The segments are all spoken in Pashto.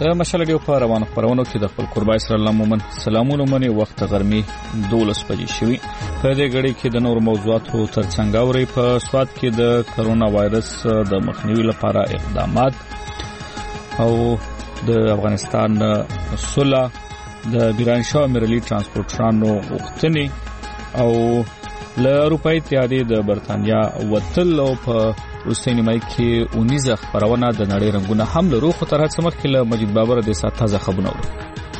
د مشال ډیو په روانو خبرونو کې د خپل قربای سره الله مومن سلامونه مني. وخت غرمې 12 بجې شوي. په دې غړي کې د نور موضوعاتو ترڅنګ اوري په سواد کې د کرونا وایرس د مخنیوي لپاره اقدامات او د افغانستان صلح د بیرانشاه امرلی ترانسپورټرانو غوښتنې او له اروپای اتحادیې د برتانیا وتل او په روسي نیمای کې 19 خبرونه د نړۍ رنگونه هم له روخ تر هڅه مخکې له مجید بابر د سات تازه خبرونه ورو.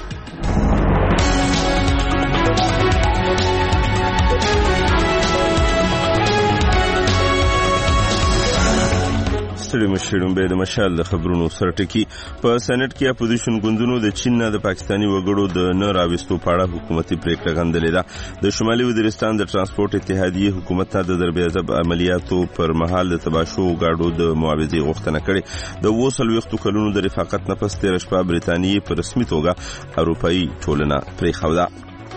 مشرون به د مشال د خبرونو سرټکی په سېنات کې اپوزیشن ګوندونو د چین نه د پاکستاني وګړو د نه راوستو په اړه حکومتي پریکړه غندلې ده. د شمالي وزیرستان د ترانسپورت اتحادیې حکومت ته د دربیازب عملیاتو پر مهال د تباشو غاډو د معاوضې غوښتنه کړې. د 20 کلونو د رفاقت نه پس 13 شپه برتانیې په رسمي توګه اروپאי ټولنه پریښوده.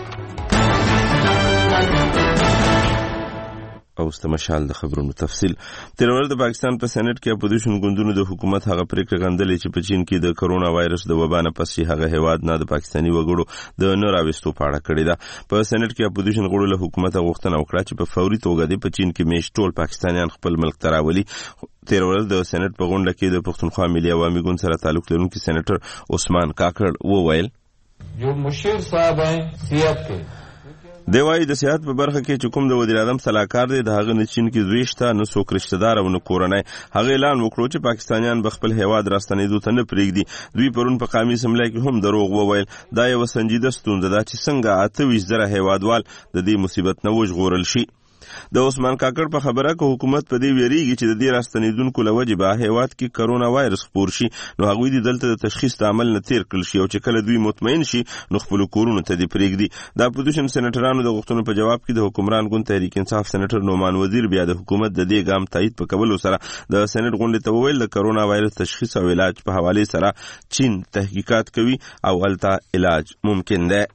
او استمشال د خبرونو تفصیل. تیر ورځ د پاکستان په سېنات کې اپوزیشن ګوندونو د حکومت هغه پریکړه غندلې چې په چین کې د کرونا وایرس د وبا نه پس هغه هیواد نه د پاکستاني وګړو د نه راوستو په اړه کړې ده. په سېنات کې اپوزیشن غړو له حکومت غوښتنه وکړه چې په فوري توګه د چین کې میش ټول پاکستانیان خپل ملک ته راولي. تیر ورځ د سېنات په غونډه کې د پښتونخوا ملي عوامي ګوند سره تعلق لرونکي سېنیټر عثمان کاکړ وویل جو مشیر صاحب ہیں صحت کے دی وايي د سیاحت په برخه کې چې کوم د وزیر اعظم صلاحکار دی د هغه نه چین کې زوی شته نه څوک رشتہ دار او نه کورنۍ. هغه اعلان وکړو چې پاکستانیان به خپل هیواد راستنېدو ته نه پرېږدي. دوی پرون په قومي اسمبلی کې هم دروغ وویل. دا یو سنجیده ستونزه ده چې څنګه 28,000 هیوادوال د دې مصیبت نه وژغورل شي. د عثمان کاکړ په خبره کې حکومت په دې ویریږي چې د دې راستنیدونکو له وجې به هیواد کې کرونا وایرس خپور شي نو هغوی دې دلته د تشخیص د عمل نه تیر کړل شي او چې کله دوی مطمئن شي نو خپل کورونو ته دې پرېږدي. د اپوزیشن سېنیټرانو د غوښتنو په جواب کې د حکمران ګوند تحریک انصاف سېنیټر نعمان وزیر بیا د حکومت د دې ګام تایید په کولو سره د سېنیټ غونډې ته وویل د کرونا وایرس تشخیص او علاج په حواله سره چین تحقیقات کوي او هلته علاج ممکن ده.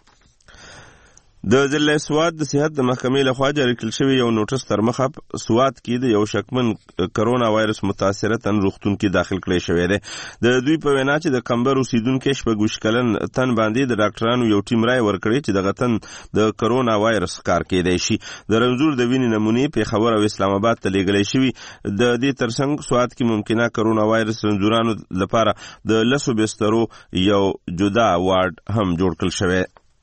د ضلع سواد د صحت د محکمې لخوا جاری کړل شوی یو نوټس تر مخه سواد کې د یو شکمن کرونا وایرس متاثره تن روغتون کې داخل کړی شوی دی. د دوی په وینا چې د کمبر اوسیدونکو شپږ کلن تن باندې د ډاکټرانو یو ټیم رائے ورکړي چې دغه تن د کرونا وایرس کار کېدای شي. د رنځور د وینې نمونې په خبر او اسلام آباد ته لیږل شوی. د دې ترڅنګ سواد کې ممکنه کرونا وایرس رنځورانو لپاره د لسو بسترو یو جدا وارډ هم جوړ کړل شوی.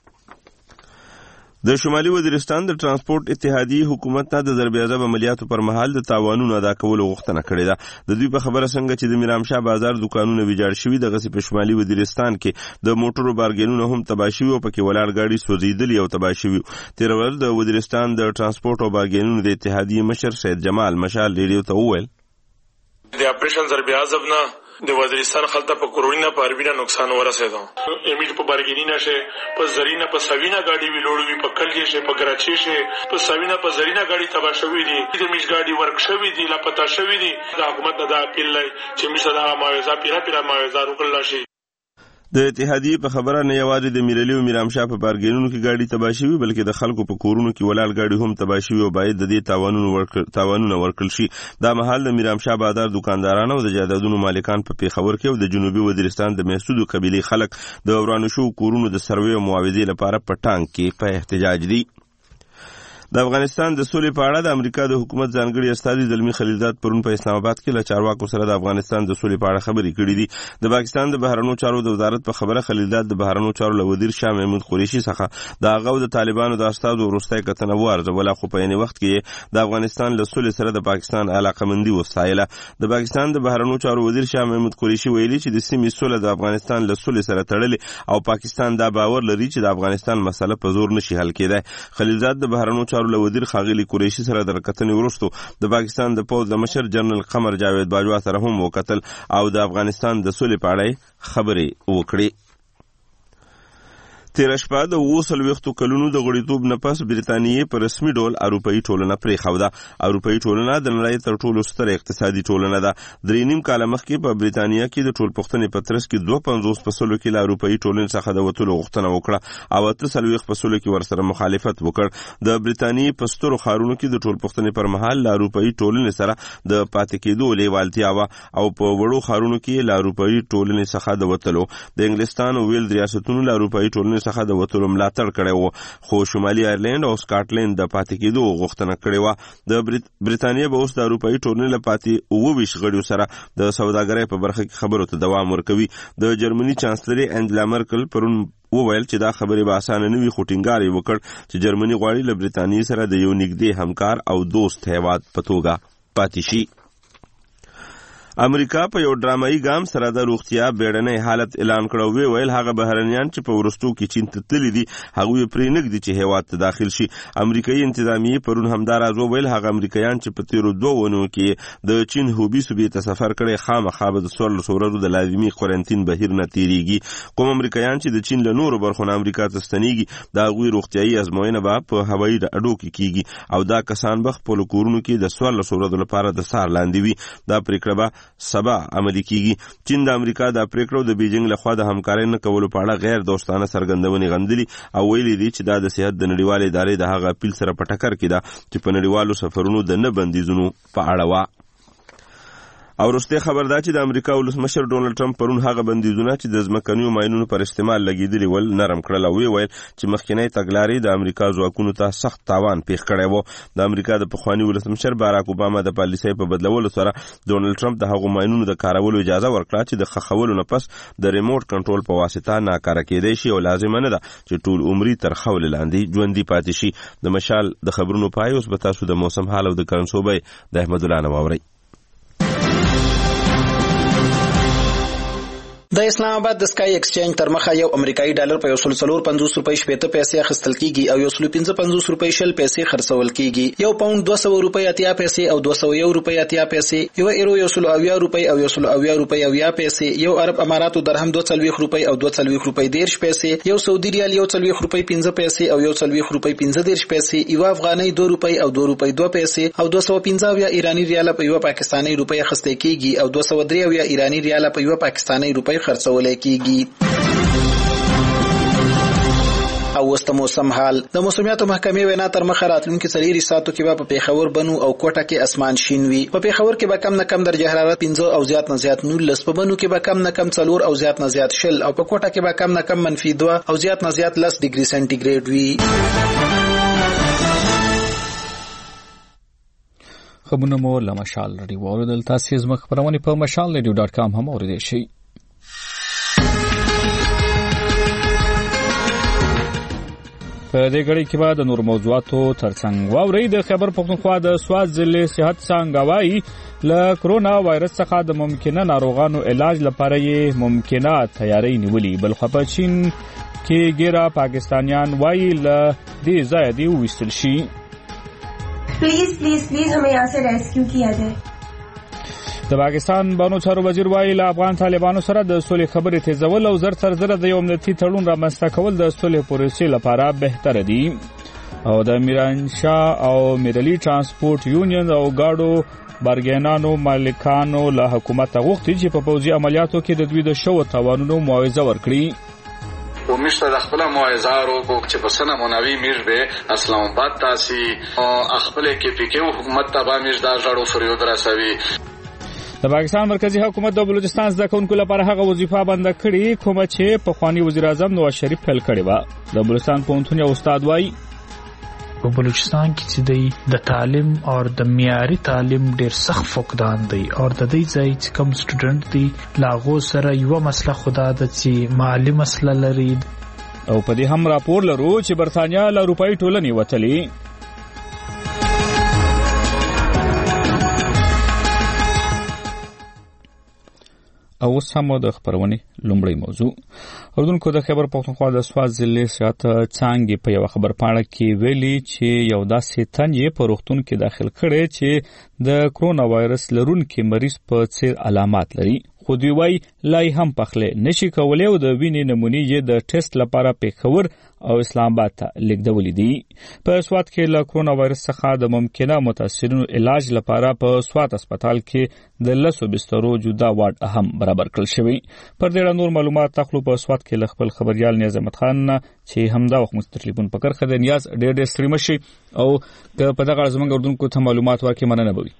د شمالي وزیرستان د ترانسپورت اتحادیې حکومت نه د ضربیازب عملیاتو پر مهال د تاوانونو ادا کولو غوښتنه کړې ده. د دوی په خبره څنګه چې د میرامشاه بازار دکانونه ویجاړ شوي دغسې په شمالي وزیرستان کې د موټرو بارګینونه هم تباه شوي او پکې ولاړ ګاډي سوځېدلي او تباه شوي. تېره ورځ د وزیرستان د ترانسپورت او بارګینونو د اتحادیې مشر سید جمال مشال ریډیو ته وویل د اپریشن ضربیازب نه د وزیرستان خلته په کورونا په اروینه نقصان ورسېدو. امیل په بارګینینا شه په زرینا په سوینا گاډي ویلوړوي په کلګي شه په ګراچي شه په سوینا په زرینا گاډي تبا شوې دي. د میش گاډي ورک شوې دي لا پتا شوې دي. د حکومت د اپیل لای چې میشه دا معاوضه پیرا معاوضه وکړل شي. د اتحادیې په خبره نه یوازې د میرلی او میرامشاه په بارګینونو کې ګاډي تباه شوي بلکې د خلکو په کورونو کې ولاړ ګاډي هم تباه شوي او باید د دې تاوانونه ورکړل شي. دا مهال د میرامشاه بازار دکاندارانو او د جایدادونو مالکان په پیښور کې او د جنوبي وزیرستان د محسودو قبیلې خلک د ورانو شوو کورونو د سروې او معاوضې لپاره په ټانک کې په احتجاج دي. د افغانستان د سولې په اړه د امریکا د حکومت ځانګړي استازي زلمی خلیلزاد پرون په اسلام آباد کې له چارواکو سره د افغانستان د سولې په اړه خبرې کړې دي. د پاکستان د بهرنیو چارو د وزارت په خبره خلیلزاد د بهرنیو چارو له وزیر شاه محمود قریشي څخه د هغه د طالبانو د استازو وروستۍ کتنه وارزوله خو په عین وخت کې د افغانستان له سولې سره د پاکستان علاقمندي وستایله. د پاکستان د بهرنیو چارو وزیر شاه محمود قریشي ویلي چې د سیمې سوله د افغانستان له سولې سره تړلې او پاکستان دا باور لري چې د افغانستان مسله په زور نشي حل کېدای. خلیلزاد د بهرنیو چارو له وزیر خاغلی قریشي سره د کتنې وروسته د پاکستان د پوځ د مشر جنرال قمر جاوید باجوا سره هم وکتل او د افغانستان د سولې په اړه خبرې وکړې. تیر شپه د 40 کلونو د غړیتوب نه پس بریتانیې په رسمي ډول اروپایي ټولنه پرېښوده. اروپایي ټولنه د نړۍ تر ټولو ستره اقتصادي ټولنه ده. 3.5 کاله مخکې په بریتانیا کې د ټولپوښتنې په ترڅ کې 52% کې له اروپایي ټولنې څخه د وتلو غوښتنه وکړه او 48% کې ورسره مخالفت وکړ. د بریتانیې په سترو ښارونو کې د ټولپوښتنې پر مهال له اروپایي ټولنې سره د پاتې کېدو لیوالتیا وه او په وړو ښارونو کې له اروپایي ټولنې څخه د وتلو. د انګلستان او ویل ریاستونو له اروپایي ټولنې څخه د وتلو ملاتړ کړی و، خو شمالي ایرلند او سکاټلند د پاتې کېدو غوښتنه کړې وه. د بریتانیا به اوس د اروپایي ټولنې له پاتې 29 غړیو سره د سوداګرۍ په برخه کې خبرو ته دوام ورکوي. د جرمني چانسلري انجلا مرکل پرون وویل چې دا خبرې به اسانه نه وي، خو ټینګار یې وکړ چې جرمني غواړي له بریتانیې سره د یو نږدې همکار او دوست هیواد په توګه پاتې شي. امریکا په یو ډرامایي ګام سره د روغتیا بیړنی حالت اعلان کړ. ویل هغه بهرنیان چې په ورستو کې چین ته تللي دي هغوی پرې نږدي چې هیواد ته داخل شي. امریکایي انتظامیې پرون همدا راز وویل هغه امریکایان چې په تیرو 2 ونو کې د چین هوبي صوبې ته سفر کړی خامخا به د 14 ورځو د لازمي قرنطین بهیر نه تیریږي. کوم امریکایان چې د چین له نورو برخو نه امریکا ته ستنیږي د هغوی روغتیایي ازموینه به په هوایي اډو کې کیږي او دا کسان به خپلو کورونو کې د 14 ورځو لپاره د څار لاندې وي. دا پریکړه به سبا عملي کیږي. چین د امریکا د پریکړو د بیجینګ لخوا د همکارۍ نه کولو په اړه غیر دوستانه څرګندونې غندلي او ویلي دي چې دا د صحت د نړیوالې ادارې د هغه اپیل سره په ټکر کې ده چې په نړیوالو سفرونو د نه بندیزونو په اړه وه. او وروستی خبر دا چې د امریکا ولسمشر ډونالډ ټرمپ پرون هغه بندیزونه چې د ځمکنیو ماینونو پر استعمال لګېدلي ول نرم کړل او ویل چې مخکینی تګلارې د امریکا ځواکونو ته سخت تاوان پیښ کړی و. د امریکا د پخواني ولسمشر باراک اوباما د پالیسۍ په بدلولو سره ډونالډ ټرمپ د هغو ماینونو د کارولو اجازه ورکړه چې د ښخولو نه پس د ریموټ کنټرول په واسطه ناکاره کېدی شي او لازمه نه ده چې ټول عمري تر خولې لاندې ژوندي پاتې شي. د مشال د خبرونو پای اوس به تاسو د موسم حال او د کرنسو بیې د احمد الله نه واورئ. د اسلام آباد د سکای ایکسچینج تر مخه یو امریکایي ډالر په 150 روپۍ 80 پیسې اخیستل کیږي او 155 روپۍ 0 پیسې خرڅول کیږي. یو پاوند 200 روپۍ 80 پیسې او 201 روپۍ 80 پیسې، یو ایرو 170 روپۍ او 170 روپۍ 90 پیسې، یو عرب اماراتو درهم 240 روپۍ او 240 روپۍ 10 پیسې، یو سعودي ریال 140 روپۍ 15 پیسې او 140 روپۍ 15 پیسې، یو افغاني 2 روپۍ او 2 روپۍ 2 پیسې او 215 ایرانی ریال په یو پاکستاني روپۍ اخیستل کیږي او 203 ایرانی ریال په یو پاکستاني روپۍ خرڅول کیږي. او وست موسم حال د موسمیاتو محکمې وینا تر مخه راتلونکي 4 ساعتو کې به په پیښور بنو او کوټه کې اسمان شین وي. په پیښور کې به کم نه کم درجه حرارت 15 او زیات نه زیات 19، په بنو کې به کم نه کم 4 او زیات نه زیات 0 او په کوټه کې به کم نه کم -2 او زیات نه زیات 10 ډیګري سنټیګریډ وي. خبرونه مو له مشال رادیو اوریدل. تاسو زموږ خبرونه په mashalradio.com هم اوریدئ شئ. په دې غړي کې به د نور موضوعاتو ترڅنګ واورئ. د خبر پښتونخوا د سواد ضلع صحت څنګه وايي له کرونا وایرس څخه د ممکنه ناروغانو علاج لپاره یې ممکنه تیاری نیولې، بل خو په چین کې ګیرا پاکستانیان وايي له دې ځای دی وستل شي. پلیز پلیز پلیز हमें यहाँ से रेस्क्यू किया जाए. د پاکستان بانو چارو وزیر وايي له افغان طالبانو سره د صلح خبرې تیزول او زر د یو امنیتي تړون رامنځته کول د صلح پروسې لپاره بهتره دي. او د میرانشاه او میرلی ترانسپورت یونین او گاډو بارګینانو مالکانو له حکومت غوښتي چې په پوځي عملیاتو کې د دوی د شو توانونو معاوضه ورکړي. و میشته د خپل معاوضه ورکو چې په سنه منوي میر به اسلام آباد تاسي او خپل کې پکې حکومت ته به میر دا جوړو فریاد راسوي. د پاکستان مرکزی حکومت د بلوچستان زده کوونکو لپاره هغه وظیفه بند کړې کومه چې په خواني وزیر اعظم نواز شریف پیل کړې و. د بلوچستان پوهنتون استاد وايي په بلوچستان کې چې د تعلیم او د معیاري تعلیم ډېر سخت فقدان دی او د دې ځای چې کوم سټوډنټ دی لاغو سره یو مسله خدا د چې مالی مسله لري. او په دې هم راپور لرو چې برتانیا له اروپאי ټولنې وتلې. او سمو د خبرونه لومړی موضوع اوردونکو د خبر پښتونخوا د سواد ضلع صحت څنګه په یو خبر پاڼه کې ویلي چې یو داسې تنجې په روغتون کې داخل کړي چې د کرونا وایرس لرونکي مریض په څیر علامات لري، خو دوی وايي لای هم پخله نشي کولای او د وینې نمونې د ټیسټ لپاره پیښور او اسلام آباد ته لیږدولې دي. په سوات کې له کرونا وایرس څخه د ممکنه متاثرینو علاج لپاره په سوات هسپتال کې د 10 بسترو جدا وارډ هم برابر کړل شوی. پر دې نور معلومات تخلو په سوات کې ل خپل خبريال نیاز احمد خان چې همدا وخت مسترلیفون په کرخه د نیاز ډېر ستړي مشي او په دغه زمونږ اردوونکو ته معلومات ورکړي مننه بوي.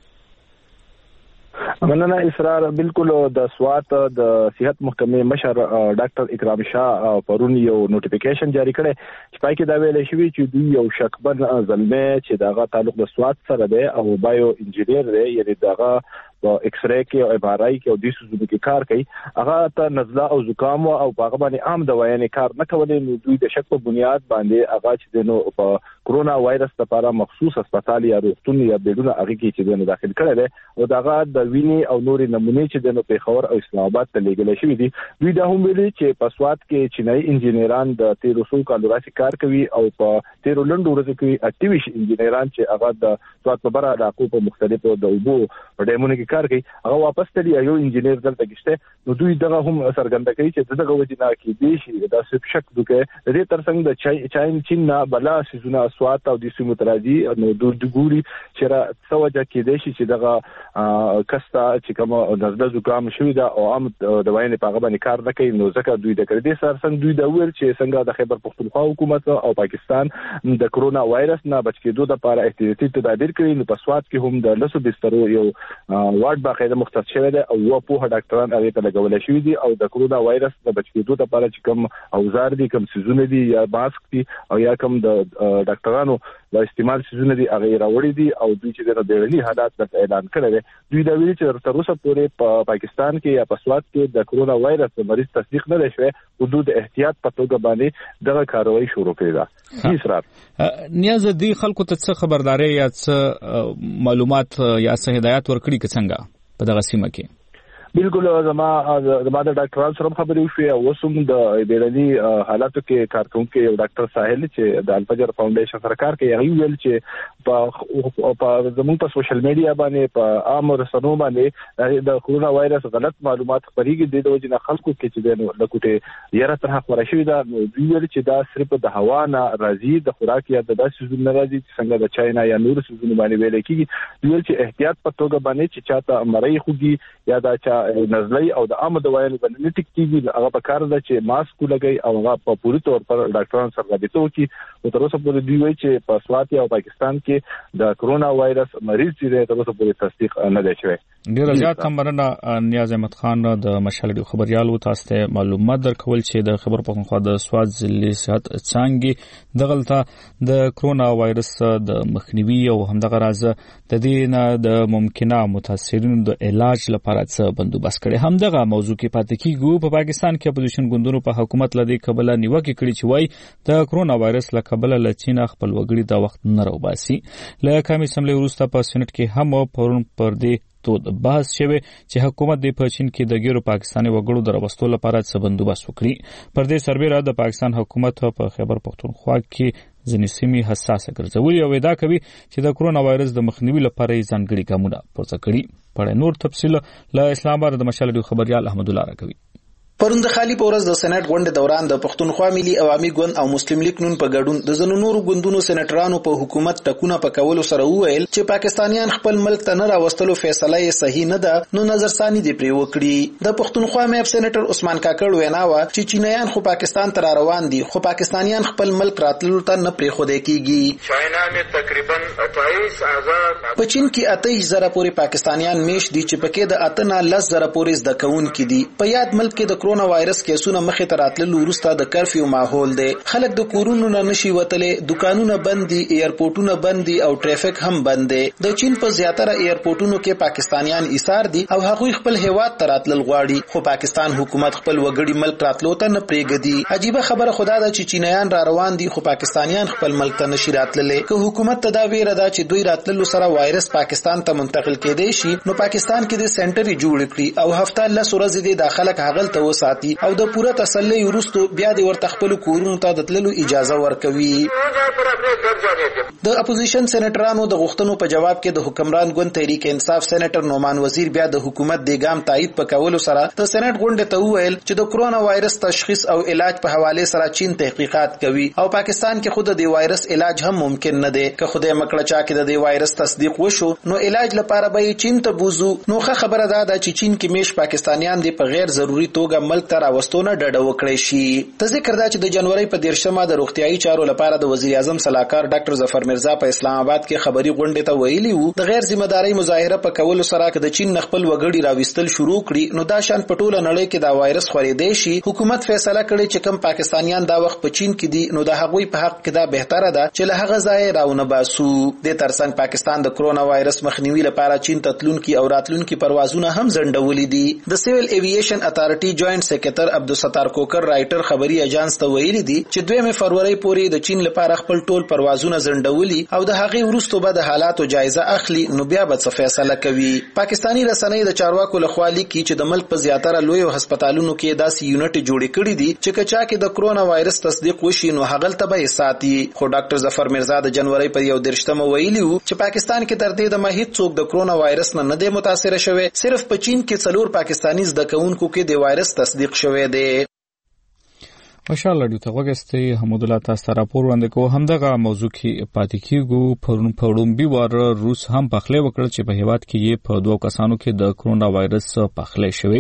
مننه اسرار. بالکل د سوات د صحت محکمې مشر ډاکټر اکرام شاه پرون یو نوټیفیکیشن جاری کړی چې پای کې دا ویل شوی چې دوی یو شکبن زلمه چې دغه تعلق د سوات سره دی او بایو انجینیر دی، یعنی دغه په ایکس رې کې او ایم آر آی کې او د سوزونو کې کار کوي، هغه ته نزله او زکام او هغه باندې عام دوايانې کار نه کولې. نو دوی د شک په بنیاد باندې هغه چې نو په کرونا وایرس لپاره مخصوص هسپتال یا روغتون یا بیډونه هغه کې چې نو داخل کړل او دغه د وینې او نوري نمونې چې نو پیښور او اسلام آباد ته لیږل شوی دي. دوی دا هم ویلي چې په سوات کې چینایي انجینران د 1300 کالو راځي کار کوي او په 13 لنډو ورځو کې اکټیویش انجینران چې هغه د سوات په بره علاقو په مختلفو د اوبو ډیمونو کې کار کوي هغه واپس تللی یو انجینیر دلته کېشته. نو دوی دغه هم څرګنده کوي چې دغه وجینا کې دي شي دا څه شک دوکه د دې ترڅنګ د چین نه بلا سيزونه سوات او د سیمو تراجي نو د ګوري چې را څوجه کې دي چې دغه کستا چې کوم د زکام شوی دا او عام د وینې په غو باندې کار نه کوي. نو ځکه دوی د کړې سرسنګ دوی د ویل چې څنګه د خیبر پختونخوا حکومت او پاکستان د کرونا وایرس نه بچ کېدو لپاره احتیاطي تدابیر کوي. نو په سوات کې هم د 10 بسترو یو وارډ باقاعده مختص شوی دی او په ډاکټران هغه ته لګول شوی دي او د کرونا وایرس د بچ کېدو لپاره چې کوم اوزار دي، کوم سيزونه دي یا ماسک دي او یا کوم د ډاکټرانو د استعمال سيزونه دي هغه راوړي دي او دوی چې د بیړني حالات د اعلان کړی دی. دوی دا ویلي چې تر اوسه پورې په پاکستان کې یا په سوات کې د کرونا وایرس مریض تصدیق نه شوی. حدود احتیاط په توګه باندې دغه کاروایی شروع کړې ده. اسرار نیاز دي خلکو ته څه خبرداري یا څه معلومات یا څه هدایت ورکړي که څنګه په دغه سیمه کې؟ بالکل زما د ډاکټرانو سره خبرې وشوې او سم د بیړني حالاتو کې کارکونکو یو ډاکټر ساحل چې د الفجر فاونډیشن سره کار کوي هغه ویل چې په زموږ په سوشل میډیا باندې په عام رسنیو باندې د کرونا وایرس غلط معلومات خپرېږي د وجې نه خلکو کې چې د لکوټه یره تر حق ورشي دا ویل چې دا صرف د هوا نه راځي، د خوراک یا د داسې سيزونو نه راځي چې څنګه د چاینا یا نور سيزونو باندې ویل کېږي. ویل چې احتیاط په توګه باندې چې چاته مړی خوږي یا دا چا نزلې او د عام دوايانو باندې ټیک کیږي هغه په کار ده چې ماسک لګي او هغه په پوری تور پر ډاکټرانو سره رابطه وکړي. او تر اوسه پورې دوی وایي چې په سوات او پاکستان کې د کرونا وایرس مریض چې تر اوسه پورې تصدیق نه دی شوی. ډیر زیات مننه نیاز احمد خان د مشال خبريال و تاسو ته معلومات درکول چې د خبر پختونخوا د سوات ضلع صحت څنګه دغلطه د کرونا وایرس د مخنیوي او همدغه راز د دې نه د ممکنه متاثرینو د علاج لپاره څه بندوبست کړي. همدغه موضوع کې پاتې کیږو. په پاکستان کې اپوزیشن ګوندونو په حکومت لدی کبله نیوکه کړې چې وای د کرونا وایرس له کبله ل چین خپل وګړي د وخت نه راوباسي. له کمی سملې وروسته په سېنات کې هم پرون پر دې تو بحث شوه چې حکومت د پچین کې د ګیرو پاکستاني وګړو دروستو لپاره څه بندوبست وکړي. پر دې سربېره د پاکستان حکومت په خیبر پختونخوا کې ځینې سیمې حساسه ګرځولې او دا کوي چې د کرونا وایرس د مخنیوي لپاره ځانګړي ګامونه پورته کړي. په نور تفصیل له اسلام آباد د مشال خبريال احمد الله راکوي. پرون د خالی پورز د سېنات غونډه دوران د پښتونخوا ملي عوامي ګوند او مسلم لیگ نون په ګډون د زنو نورو ګوندونو سېناترانو په حکومت ټکونه پکولو سره وویل چې پاکستانیان خپل ملک ته نه راوستلو فیصله یې صحیح نه ده، نو نظرثاني دی پرې وکړي. د پښتونخوا میب سېناتر عثمان کاکړ وینا و چې چینایان خو پاکستان ته روان دي خو پاکستانیان خپل ملک راتللو ته نه پرې خو دی کیږي. چاینا کې تقریبا 28,000 په چین کې 28,000 پورې پاکستانیان میش دي چې پکې د 18,000 پورې زده کوونکي دي. په یاد ملک کې د کرونا وایرس کیسونه مخې ته راتللو وروسته د کرفیو ماحول دی. خلک د کورونو نه نشي وتلې، دکانونه بند دي، ایرپورټونه بند دي او ټریفیک هم بند دی. د چین په زیاتره ایرپورټونو کې پاکستانیان ایثار دي او هغوی خپل هیواد ته راتلل غواړي خو پاکستان حکومت خپل وګړي ملک راتلو ته نه پرېږدي. عجیبه خبره خدا ده چې چینایان را روان دي خو پاکستانیان خپل ملک ته نشي راتللې. که حکومت ته دا ویره ده چې دوی راتللو سره وایرس پاکستان ته منتقل کېدی شي نو پاکستان کې د سنټر جوړ کړي او هفته 10 ورځې د خلک هغل ته وساتي او د پوره تسلی وروسته بیا د ورته خپل کورونو ته د تللو اجازه ورکوي. د اپوزیشن سېنیټرانو د غوښتنو په جواب کې د حکمران ګوند تحریک انصاف سېنیټر نومان وزیر بیا د حکومت د ګام تایید په کولو سره د سېنیټ غونډې ته وویل چې د کرونا وایرس تشخیص او علاج په حواله سره چین تحقیقات کوي او پاکستان کې خود د وایرس علاج هم ممکن نه دی. که خدای مکړه چا کې د وایرس تصدیق وشو نو علاج لپاره به چین ته بوزو. نو خبره ده چې چین کې میش پاکستانیان د په غیر ضروري توګه ملک ته راوستونه ډډه وکړي شي. ته ذکر دا چې د جنوري په 13مه د روغتيایي چارو لپاره د وزیر اعظم صلاحکار ډاکټر ظفر مرزا په اسلام آباد کې خبري غونډې ته ویلي وو د غیر ذمہ داري مظاهره په کولو سره د چین خپل وګړي راوستل شروع کړي نو دا شان په ټوله نړۍ کې دا وایرس خورېدای شي. حکومت فیصله کړې چې کم پاکستانیان دا وخت په چین کې دي نو د هغوی په حق کې دا بهتره ده چې له هغه ځای راونه باسو. د ترڅنګ پاکستان د کرونا وایرس مخنیوي لپاره چین ته تلونکي او راتلونکي پروازونه هم ځنډولې دي. د سیویل ایویشن اتارټي جوائنٹ سیکریټر عبدالستار کوکر رائټر خبري اژانس ته ویلي دي چې 2 فروری پورې د چین لپاره خپل ټول پروازونه ځنډولي او د هغې وروسته به د حالاتو جایزه اخلي نو بیا به څه فیصله کوي. پاکستانی رسنۍ د چارواکو لخوا لیکي چې د ملک په زیاتره لوی هسپتالونو کې داسې یونټ جوړ کړي دي چې کچا کې د کرونا وایرس تصدیق وشي نو هغلته به ساتي. خو ډاکټر ظفر مرزا د جنوري په 13مه ویلي وو چې پاکستان کې تر دې د هیڅ څوک د کرونا وایرس نه دی متاثر شوی. صرف په چین کې 4 پاکستانی زده کوونکو کې د وایرس تصدیق شوی دی. ماشاءالله ډیو ته وګستې حمود الله تاسو راپور وړاندې کوو. همدغه موضوع کې پاتې کیږو. پړومبي وار روس هم پخلی وکړ چې په هیواد کې یې په 2 کسانو کې د کرونا وایرس پخلی شوی.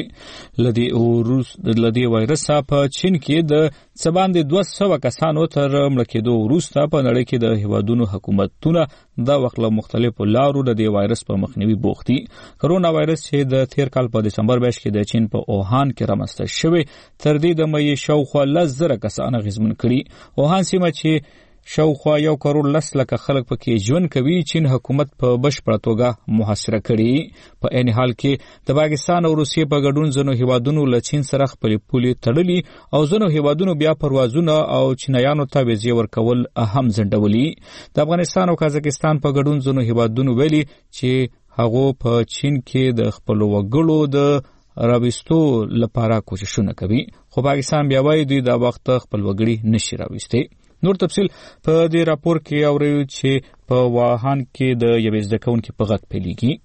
لدی وایرس په چین کې د سباندې 200 کسانو تر مړ کېدو وروسته په نړۍ کې د هیوادونو حکومتونه دا وخت له مختلفو لارو د وایرس په مخنیوي بوخت دي. کرونا وایرس چې د تیر کال په دسمبر میاشت کې د چین په اوهان کې رامنځته شوی تر دې د مې شاوخوا 10,000 کسان غزمن کړي. اوهان سیمه چې شاوخوا 1 کروڑ 10 لک خلک پکې ژوند کوي چین حکومت په بشپړه توګه محاصره کړي. په عین حال کې د پاکستان او روسیې په ګډون ځینو هیوادونو له چین سره خپل پولې تړلي او ځینو هیوادونو بیا پروازونه او چینایانو ته ویزې ورکول هم ځنډولي. د افغانستان او قزاقستان په ګډون ځینو هیوادونو ویلي چې هغه په چین کې د خپل وګړو د راوستو لپاره کوششونه کوي خو پاکستان بیا وایي دوی دا وخت خپل وګړي نشي راوستي. نور تفصیل په دې راپور کې اورئ چې په واهان کې د یوې زده کوونکې په غږ پیلېږي.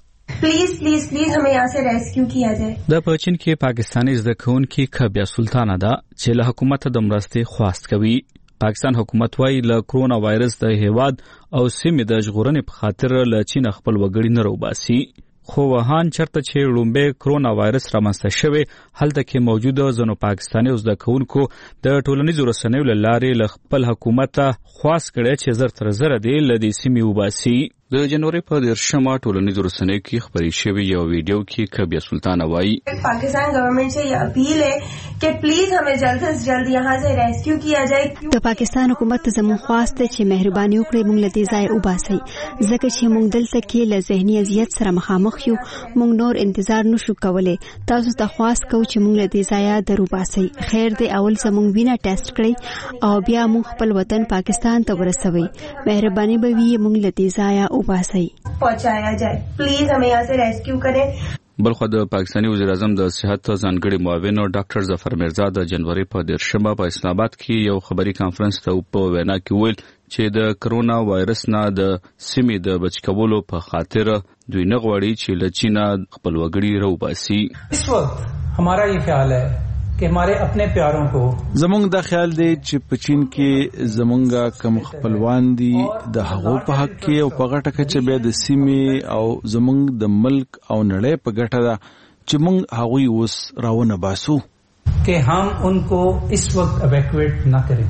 پلیز हमें यहाँ से रेस्क्यू किया जाए. د پچین کې پاکستانی زده کوونکې کبیا سلطانه ده چې له حکومت د مرستې خواست کوي. پاکستان حکومت وايي له کرونا وایرس د هیواد او سیمې د ژغورنې په خاطر له چین خپل وګړي نه روباسي. خو وهان چرته چې لومبه کرونا وایرس رامنځته شوی هلته کې موجوده زنو پاکستاني زده کوونکو د ټولنیزو رسنیو له لارې له خپل حکومت خواست کړي چې زر تر زر دی له دې سیمې وباسي. د جنوري په 13مه ټولنیزو رسنیو کې خبري شوی یو ویډیو کې کبیا سلطانه وايي पाकिस्तान गवर्नमेंट से ये अपील है कि प्लीज हमें जल्द से जल्द यहाँ से रेस्क्यू किया जाए. د پاکستان حکومت زموږ خواست چې مهرباني وکړي موږ له دې ځای وباسي ځکه چې موږ دلته کې له ذهني اذیت سره مخامخ یو. موږ نور انتظار نشو کولای. تاسو ته خواست کوو چې موږ له دې ځای دروباسي. خیر دی اول زموږ وینا ټیسټ کړئ او بیا موږ خپل وطن پاکستان ته ورسوي. مهرباني به وي موږ له دې ځای पहुंचाया जाए. प्लीज हमें यहाँ से रेस्क्यू करें. بلخو د پاکستانی وزیر اعظم د صحت ځانګړي معاون ډاکټر ظفر مرزا د جنوري په 13مه په اسلام آباد کې یو خبري کانفرنس ته په وینا کې ویل چې د کرونا وایرس نه د سیمې د بچ کولو په خاطر دوی نه غواړي چې له چین خپل وګړي روباسي. اس وخت हमारा ये ख्याल है कि हमारे अपने प्यारों को زمونږ دا خیال دی چې په چین کې زمونږ کم خپلوان دي د هغو په حق کې او په غټه کې چې به د سیمې او زمونږ د ملک او نړۍ په ګټه ده چې مونږ هغوی اوس راونه باسو कि हम उनको इस वक्त evacuate न करें.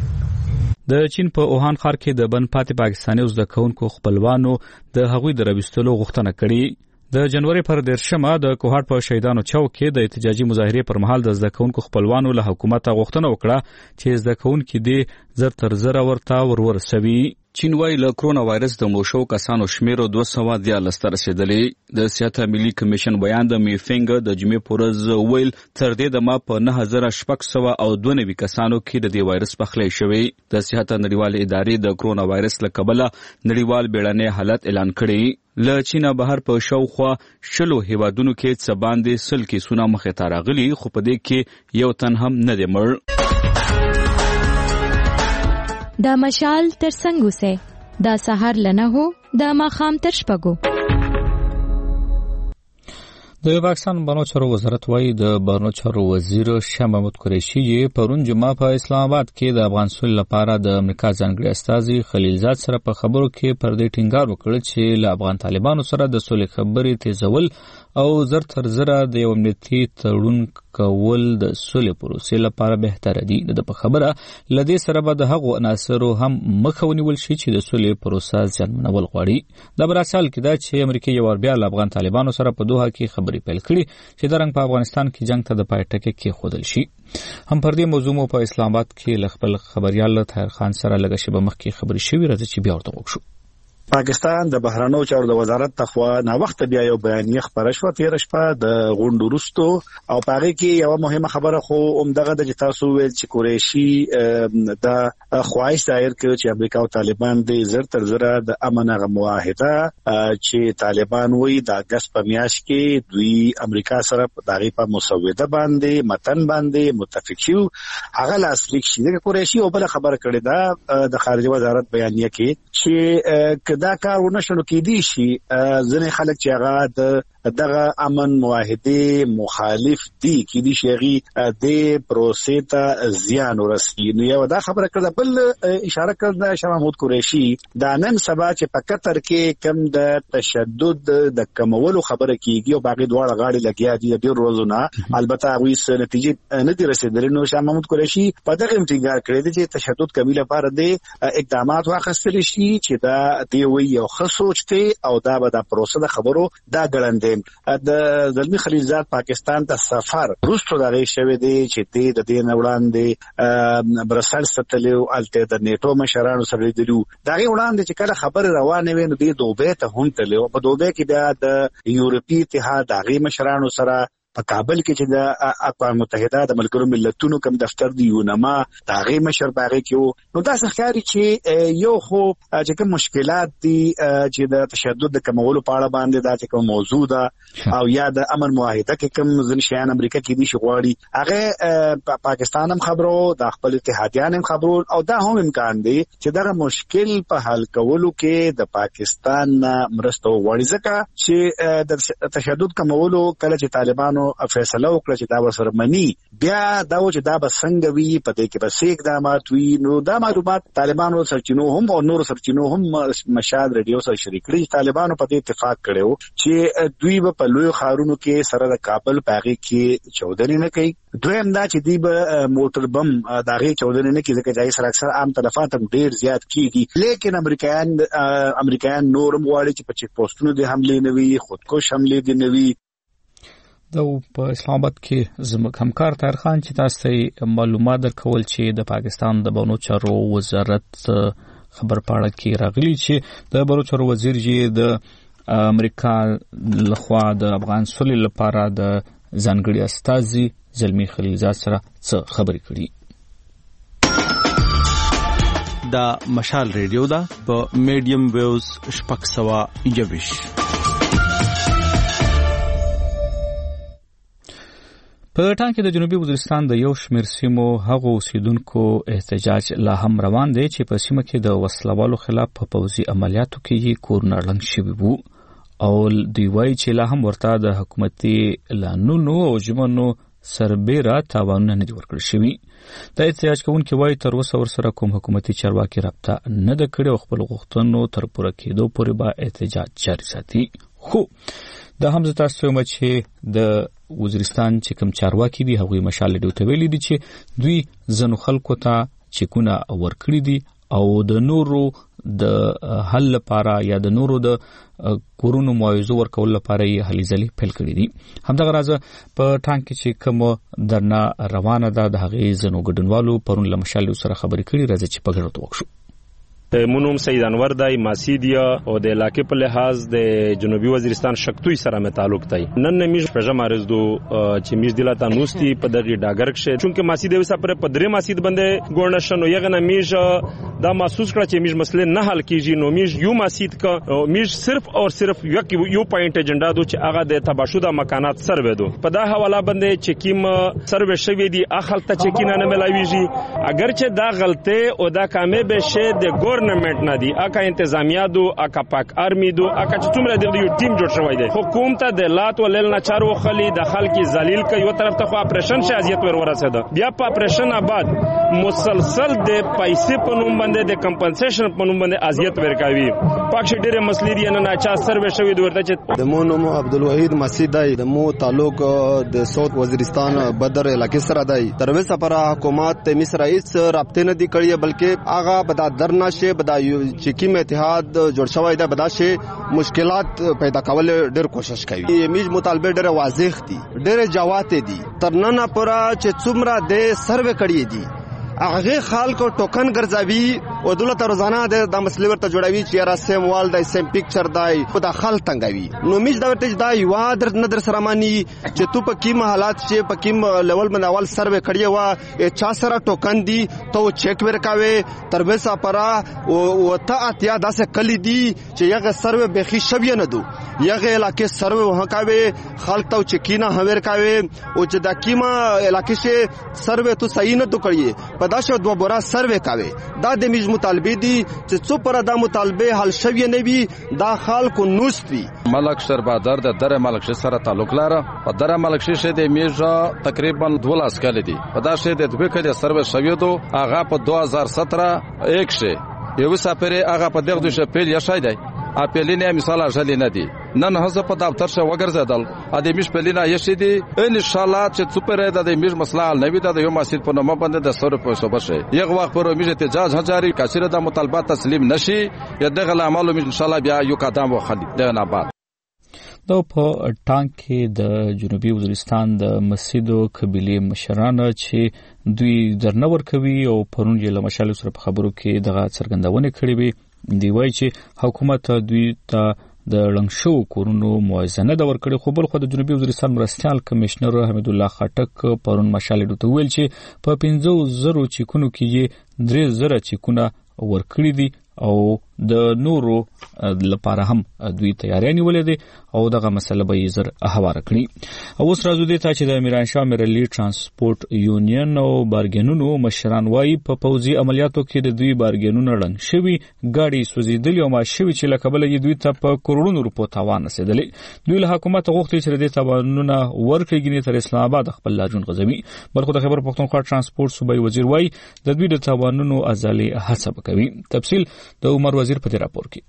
د چین په اوهان ښار کې د بن پاتې پاکستاني زده کوونکو خپلوانو د هغوی د راوستلو غوښتنه کړې. د جنوري پر 13مه د کوهاټ په شهیدانو چوک کې د احتجاجي مظاهرې پر مهال د زده کوونکو خپلوانو له حکومت غوښتنه وکړه چې زده کوونکي دې زر تر زر ورته ورسوي. چین وايي له کرونا وایرس د مړو شوو کسانو شمېر 214 ته رسېدلی. د سیاحت ملي کمیشن بیان د میفنګ د جمعې په ورځ ویل تر دې دمه په 9692 کسانو کې د دې وایرس پخلی شوی. د سیاحت نړیوال ادارې د کرونا وایرس له کبله نړیوال بیړنی حالت اعلان کړی. له چینه بهر په شاوخوا 10 هیوادونو کې څه باندې 100 کیسونه مخې ته راغلي، خو په دې کې یو تن هم نه دی مړ. دا مشال تر څنګه سه دا سحر لنه هو دا ماخام تر شپګو. د پاکستان بهرنیو چارو وزارت وايي د بهرنیو چارو وزیر شاه محمود قریشي پرون جمعه په اسلام آباد کې د افغان صلح لپاره د امریکا ځانګړي استازي خلیلزاد سره په خبرو کې پر دې ټینګار وکړ چې له افغان طالبانو سره د صلح خبرې تیزول او زر تر زره د یو امنیتي تړون کول د صلح پروسې لپاره بهتره دي. د په خبره لدې سره به د هغو عناصرو هم مخه ونیول شي چې د صلح پروسه ځنډول غواړي. د براسال کې دا چې امریکا یو ور بیا له افغان طالبانو سره په دوحه کې خبرې پیل کړي چې د رنګ په افغانستان کې جنگ ته د پای ټکی کې خودل شي. هم پر دې موضوع مو په اسلام آباد کې خپل خبريال طاهر خان سره لږ شیبه مخکې خبرې شوې، راځي چې بیا ورته وکړو. پاکستان د بهرنیو چارو د وزارت تخوا نه وخت بیا یو بیانیه خبره شو تیر شپه د غونډو وروسته، او پاره کې یو مهمه خبره خو عمدغه د تاسو ویل چې قریشي د خواهش ظاهر کړ چې امریکا او طالبان د زر تر زره د امن معاهده چې طالبان وایي د اگست په میاشت کې دوی امریکا سره دغه په مسوده باندې متن باندې متفق شو هغه لاسلیک شي. د قریشي او بل خبره کړې ده د خارجه وزارت بیانیه کې چې دا کار ونشو کېدی شي ځنې خلک چې هغه دغه امن معاهده مخالف دي کېدی شي غي د پروسې ته زیان ورسي. نو یو دا خبره کړه، بل اشاره کړه شاه محمود قریشي دا نن سبا چې په قطر کې کم د تشدد د کمولو خبره کیږي او باقي دواړه غاړي لګیا دي د ورځونه، البته هغه څه نتیجه نه دي رسیدلې. نو شاه محمود قریشي په دغه ټینګار کړی دی چې تشدد کمی لپاره د اقدامات واخیستل شي چې دا دی یو ښه سوچ دی او دا به د پروسه د خبرو دا ګړندې. د زلمی خلیلزاد پاکستان ته سفر وروسته دا شوی دی چې د دې وړاندې برسلز ته تلو الته د نیټو مشرانو سره لیدلو. دا وړاندې چې کله خبر روانه وي نو د دوبه ته هم تلو، په دوبه کې بیا د یورپی اتحاد دغه مشرانو سره په کابل کې چې د اقوام متحده د ملګرو ملتونو کوم دفتر دی یونما دغه مشر باغې کې نو دا ښکاري چې یو خو چې کوم مشکلات دي چې د تشدد د کمولو په اړه باندې دا چې کوم موضوع ده او یا د امن معاهده کې کوم ځنشيان امریکا کې دي شغواړي هغه پاکستان هم خبرو د خپل اتحادیان هم خبرو او دا هم امکان دی چې دغه مشکل په حل کولو کې د پاکستان مرسته وغواړي، ځکه چې د تشدد کمولو کله چې طالبانو فیصله وکړه چې دا وسره منی بیا دا و چې دا به څنګه وي پته کې به اقدامات وي. نو دا معلومات طالبانو سرچینو هم او نور سرچینو هم مشاد ریډیو سره شریک کړي. طالبانو په دې اتفاق کړو چې دوی په لوی خارونو کې سره د کابل پاغي کې چودنې نه کوي. دویم دا چې دی به موټر بم داغه چودنې نه کوي ځکه چې سره اکثر عام تلفات هم ډیر زیات کیږي، لیکن امریکایان نورم واړي چې په چیک پوسټونو د حمله نه وي، خودکش حمله دي نه وي. د په اسلام آباد کې زموږ همکار طاهر خان چې تاسو ته معلومات درکول چې د پاکستان د بهرنیو چارو وزارت خبر پاړه کې راغلی چې د بهرنیو چارو وزیر یې د امریکا لخوا د افغان صلح لپاره د ځانګړي استازي زلمی خلیلزاد سره څه خبرې کړي. دا مشال ریډیو دا په میډیم ویوز شپږ سوه یویش. په ټان کې د جنوبي وزیرستان د یو شمېر سیمو هغو اوسیدونکو احتجاج لا هم روان دی چې په سیمه کې د وسلوالو خلاف په پوځي عملیاتو کې یې کورونه ړنګ شوي وو او دوی وایي چې لا هم ورته د حکومتي اعلانونو او ژمنو سربېره تاوانونه نه دي ورکړل شوي. د احتجاج کوونکي وایي تر اوسه ورسره کوم حکومتي چارواکي رابطه نه ده کړې او خپل غوښتنو تر پوره کېدو پورې به احتجاج جاري ساتي. خو د همزه تاسو چې د وزیرستان چې کوم چارواکي دي هغوی مشال ډیو ته ویلي دي چې دوی ځنو خلکو ته چکونه ورکړي دي او د نورو د حل لپاره یا د نورو د کورونو معاوضه ورکول لپاره یې هلې ځلې پیل کړي دي. همدغه راز په ټانک کې چې کوم درنه روانه ده د هغې ځنو ګډونوالو پرون له مشال سره خبرې کړي، راځي چې په ګډه وکړو. مونوم سید انور دای ماسیدیا او د علاقې په لحاظ د جنوبي وزیرستان شکتوی سره مې تعلق دی. نن نمیش پرجا مارز دو چې میش دلته نوستی په دغه ډاګر کې چونکه ماسید وسه پر پدری ماسید باندې ګورنشن یو غنه میش دا محسوس کړ چې میش مسله نه حل کیږي نو میش یو ماسید کا میش صرف او صرف یو پوینټ ایجنډا دو چې هغه د تباشوده مکانات سروې دو په دا حواله باندې چې کیم سروې شوی دی اخل ته چې کینه نه ملاویږي اگر چې دا غلطه او دا کامه به شه د ګورنمنت نه دی اکا انتظامیه دو اکا پاک آرمی دو اکا چې څومره د یو ټیم جوړ شوی دی حکومت د لات ولل نه چارو خلی د خلک ذلیل کوي یو طرف ته خو اپریشن شه اذیت ور ورسېده بیا په اپریشن بعد مسلسل د پیسې په نوم باندې د کمپنسیشن په نوم باندې اذیت ورکوي پاک ډېر مسلې دی نه چا سروې شوی دی ورته چې د مو نوم عبدالوحید مسعود دی د مو تعلق د ساوث وزیرستان بدر علاقې سره دی تر اوسه پر حکومت مصر رئیس رابطه نه دی کړی بلکې هغه بدا درنه شه بدا چې کیم اتحاد جوړ شوی دی بدا شه مشکلات پیدا کول ډېر کوشش کوي یمیج مطالبه ډېر واضح دي ډېر جوات دي ترنه پر چې څومره د سروې کړی دي هغه خلکو ټوکن ګرځوي او دولت روزانه د مسلې ورته جوړوي چې را سیم وال د سیم پکچر دی په د خل تنګوي نو میج دا ورته دا یو در نظر سرمانی چې تو په کیم حالات چې په کیم لیول باندې اول سروې کړی و چا سره ټوکن دی ته چیک ورکاوي تر وسه پرا او ته اتیا داسې کلی دی چې یغه سروې بخي شوی نه دو یغه علاقې سروې وهکاوي خلک ته چکینه هور کاوي او چې د کیما علاقې شه سروې تو صحیح نه تو کړی دا شو دو بورا سروې کاوي دا د میج مطالبه دي چې څو پر دا مطالبه حل شوی نه وي دا خلکو نوستوي ملک شربادر د دره ملک سره تعلق لري په دره ملک شه د میج تقریبا 12 کال دي په دا شه د دوه کډه سروې شوی دو هغه په 2017 1 شه یو سفر هغه په دغه شه پیل یا شای دی اپلینه مثال ارجلی نه دی نن هڅه په دفتر شه وګرځیدل ا دې مش پلینا یشي دی ان شاء الله چې سپر د مش مسله حل نوي د یو مسجد په نوم باندې د 100 پیسو بشه یو وخت پر میج احتجاج هزاري کثیر د مطالبات تسلیم نشي یا دغه عملو ان شاء الله بیا یو قدم وخلی دغه نه بعد دا په ټانک کې د جنوبي وزیرستان د مسجدو قبيله مشران چې دوی درنور کوي او پرون یې له مشال سره په خبرو کې دغه څرګندونه کړې وي دی وای چې حکومت دوی ته د لنګشو کورونو موازنه د ورکړې خو بل خو د جنوبي وزیرستان مرستيال کمشنر حمید الله خټک پرون مشال ډوته ویل چې په 15,000 چیکونو کې 3,000 چیکونه ورکړي دي او د نورو لپاره هم دوی تیاری نیولې دي او دغه مسله به یې زر احوار کړي او اوس راځو دي چې د میرانشاه میرلی ترانسپورت یونین او بارګینونو مشران وایي په پوځي عملیاتو کې د دوی بارګینونو رنګ شوی گاډي سوزیدلې او ماشوي چې لکبل یې دوی ته په کروڑونو روپو تاوان رسیدلې دوی له حکومت غوښتي چې د تاوانونه ورکړي تر اسلام آباد خپل لاجون غزوي بلخو د خبر پښتونخوا ترانسپورت صوبایي وزیر وایي د دوی د تاوانونو ازالي هڅه وکوي تفصیل د عمر وزیر په راپور کې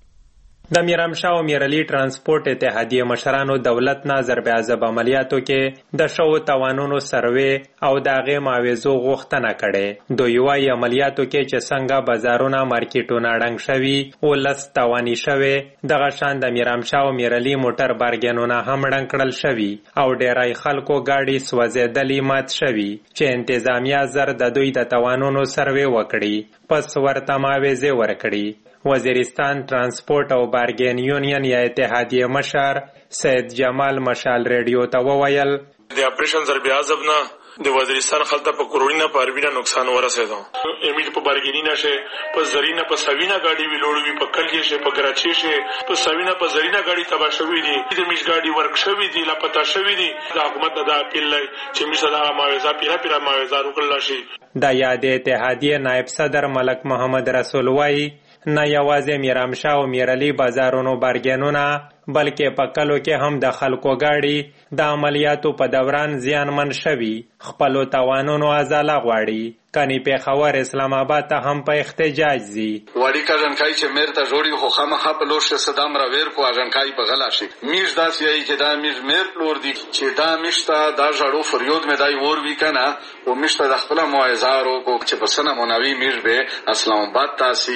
د میرامشاه او میرلی ترانسپورت اتحادیه مشرانو دولت نه ضرب عذاب عملیاتو کې د شو توانونو سروې او داغه معاوضو غوښتنه کړي دوی وايي عملیاتو کې چې څنګه بازارونه مارکیټونه ډنګ شوي او لس توانی شوي دغه شان د میرامشاه او میرلی موټر بارګینونه هم ډنګ کړل شوي او ډیرای خلکو گاډي سوځېدلې مات شوي چې انتظامیه زر د دوی د توانونو سروې وکړي پس ورته معاوضه ورکړي وزیرستان ترانسپورت او بارګین یونین یا اتحادیه مشر سید جمال مشال ریډیو ته وویل د اپریشن ضرب عذاب نه د وزیرستان خلته په کورونا په اربینه نقصان ورسېدو امیل په بارګینینا شه په زرینا په سوینا گاډي ویلوړوي په کلګي شه په ګراچي شه په سوینا په زرینا گاډي تبا شوې دي د میش گاډي ورک شوې دي لا پتا شوې دي د حکومت د اپیل لای چې میش دا معاوضه پیرا معاوضه وکړل شي د یاد اتحادیه نائب صدر ملک محمد رسول وای نه یوازې میرامشاه او میرلی بازارونو بارګینونه بلکې په کلو کې هم د خلکو گاډي د عملیاتو په دوران زیانمن شوي خپل توانونو ازاله غواړي کني پیښور اسلام آباد ته هم په احتجاج زی وړي کاجنکای چې مرته جوړي خو خامخا په لوش صدام را ویر کو اجنکای په غلا شي میش داس یی چې دا میش مر لور دي چې دا میشتا دا جړو فریاد مې دای ور وی کنه او میشتا د خپل موعظارو کو چې په سنه مونوي میش به اسلام آباد تاسي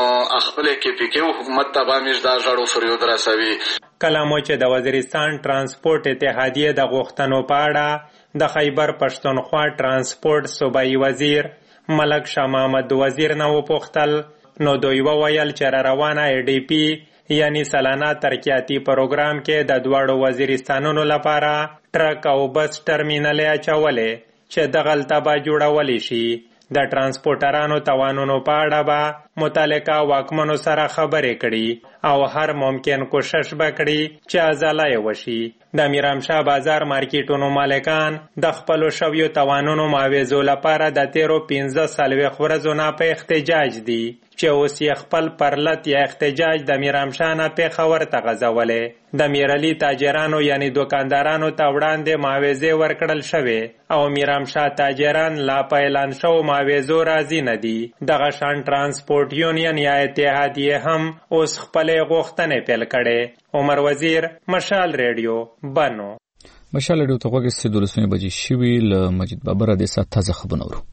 خپل کې پکې حکومت تبا میش دا جړو فریاد راسوي کلامو چې د وزیرستان ترانسپورت اتحادیه د غوښتنو په اړه د خیبر پښتونخوا ترانسپورت صوبایي وزیر ملک شاه محمد وزیر نه وپوښتل نو دوی وویل چې روانه ADP یعنی سالانه ترقیاتي پروګرام کې د دواړو وزیرستانونو لپاره ټرک او بس ټرمینل اچولې چې دغلته به جوړولی شي. د ترانسپورټرانو توانونو په اړه به متعلقه واکمنو سره خبرې کړي او هر ممکن کوشش به کړي چې ازاله وشي. د میرامشاه بازار مارکیټونو مالکان د خپلو شویو توانونو معاوضو لپاره د تیرو 15 ورځو نه په احتجاج دي چې اوس یې خپل پرلت یا احتجاج د میرامشاه نه پېښور ته غځولی. د میرعلي تاجرانو یعنی دوکاندارانو ته وړاندې معاوضې ورکړل شوې او میرامشاه تاجران لا په اعلان شوو معاوضو راضي نه دي. دغه شان ترانسپورټ یونین یا اتحادیې هم اوس خپلې غوښتنې پیل کړې. عمر وزیر، مشال ریډیو، بنو. مشال ریډیو ته غوږ استې 12 بجې شوي. له مجید بابر د سات تازه خبرونه ورو.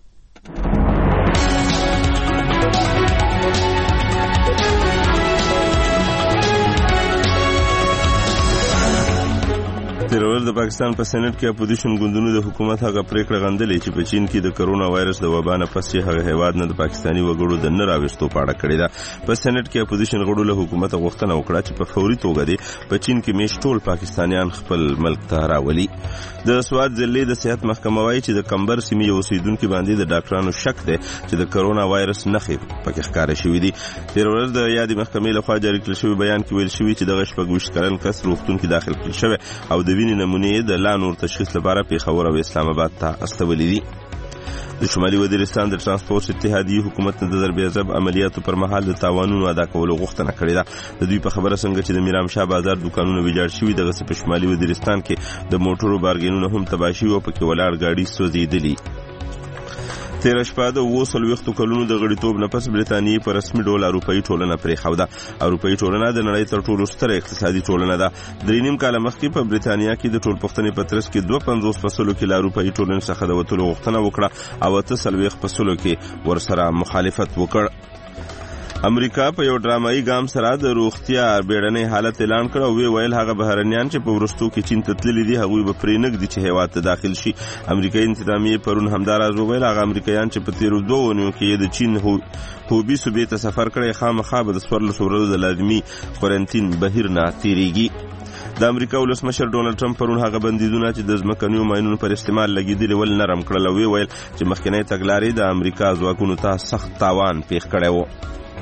تیر ورځ د پاکستان په سېنات کې اپوزیشن ګوندونو د حکومت هغه پریکړه غندلې چې په چین کې د کرونا وایرس د وبا نه پس هغه هیواد نه د پاکستاني وګړو د نه راوستو په اړه کړې ده. په سېنات کې اپوزیشن غړو له حکومت غوښتنه وکړه چې په فوري توګه د په چین کې میشت ټول پاکستانیان خپل ملک ته راولي. د سواد ضلع د صحت محکمه وايي چې د کمبر سیمې یو اوسیدونکو باندې د ډاکټرانو شک دی چې د کرونا وایرس نښې پکې ښکاره شوې دي. تیر ورځ د یادې محکمې لخوا جاری کړل شوی بیان کې ویل شوی چې دغه 26 کلن کس روغتون کې داخل کړل شوی او د وینې نمونې د لا نور تشخیص لپاره پیښور او اسلام آباد ته استولې دي. د شمالي وزیرستان د ترانسپورت اتحادیې حکومت د ضربېعذاب عملیاتو پر مهال د تاوانونو ادا کولو غوښتنه کړې ده. د دوی په خبره څنګه چې د میرامشاه بازار دکانونه ویجاړ شوي، دغسې په شمالي وزیرستان کې د موټرو بارګینونه هم تباه شوي او پکې ولاړ ګاډي سوځېدلي. تیره شپه د 40 کلونو د غړیتوب نه پس برټانیې په رسمي ډول اروپایي ټولنه پرېښوده. اروپایي ټولنه د نړۍ تر ټولو ستره اقتصادي ټولنه ده. 3.5 کاله مخکې په برټانیا کې د ټولپوښتنې په ترڅ کې 52 فصلو کې له اروپایي ټولنې څخه د وتلو غوښتنه وکړه او 48 فصلو کې ورسره مخالفت وکړ. امریکا په یو ډرامایي ګام سره د روغتیا بیړنۍ حالت اعلان کړ او ویل هغه بهرنیان چې په ورستو کې چین ته تللي دي هغوی به پرې نږدي چې هیواد ته داخل شي. امریکایي انتظامیې پرون همداراز وویل هغه امریکایان چې په تیرو 2 اونیو کې د چین هوبي صوبې ته سفر کړی خامخا به د 14 ورځو د لازمي کورنټین بهیر نه تیریږي. د امریکا ولسمشر ډونالد ټرمپ پرون هغه بندیزونه چې د ځمکنیو ماینونو پر استعمال لګېدلي ول نرم کړل او ویل چې مخکنی تګلارې د امریکا ځواکونو ته سخت تاوان پیښ کړی و.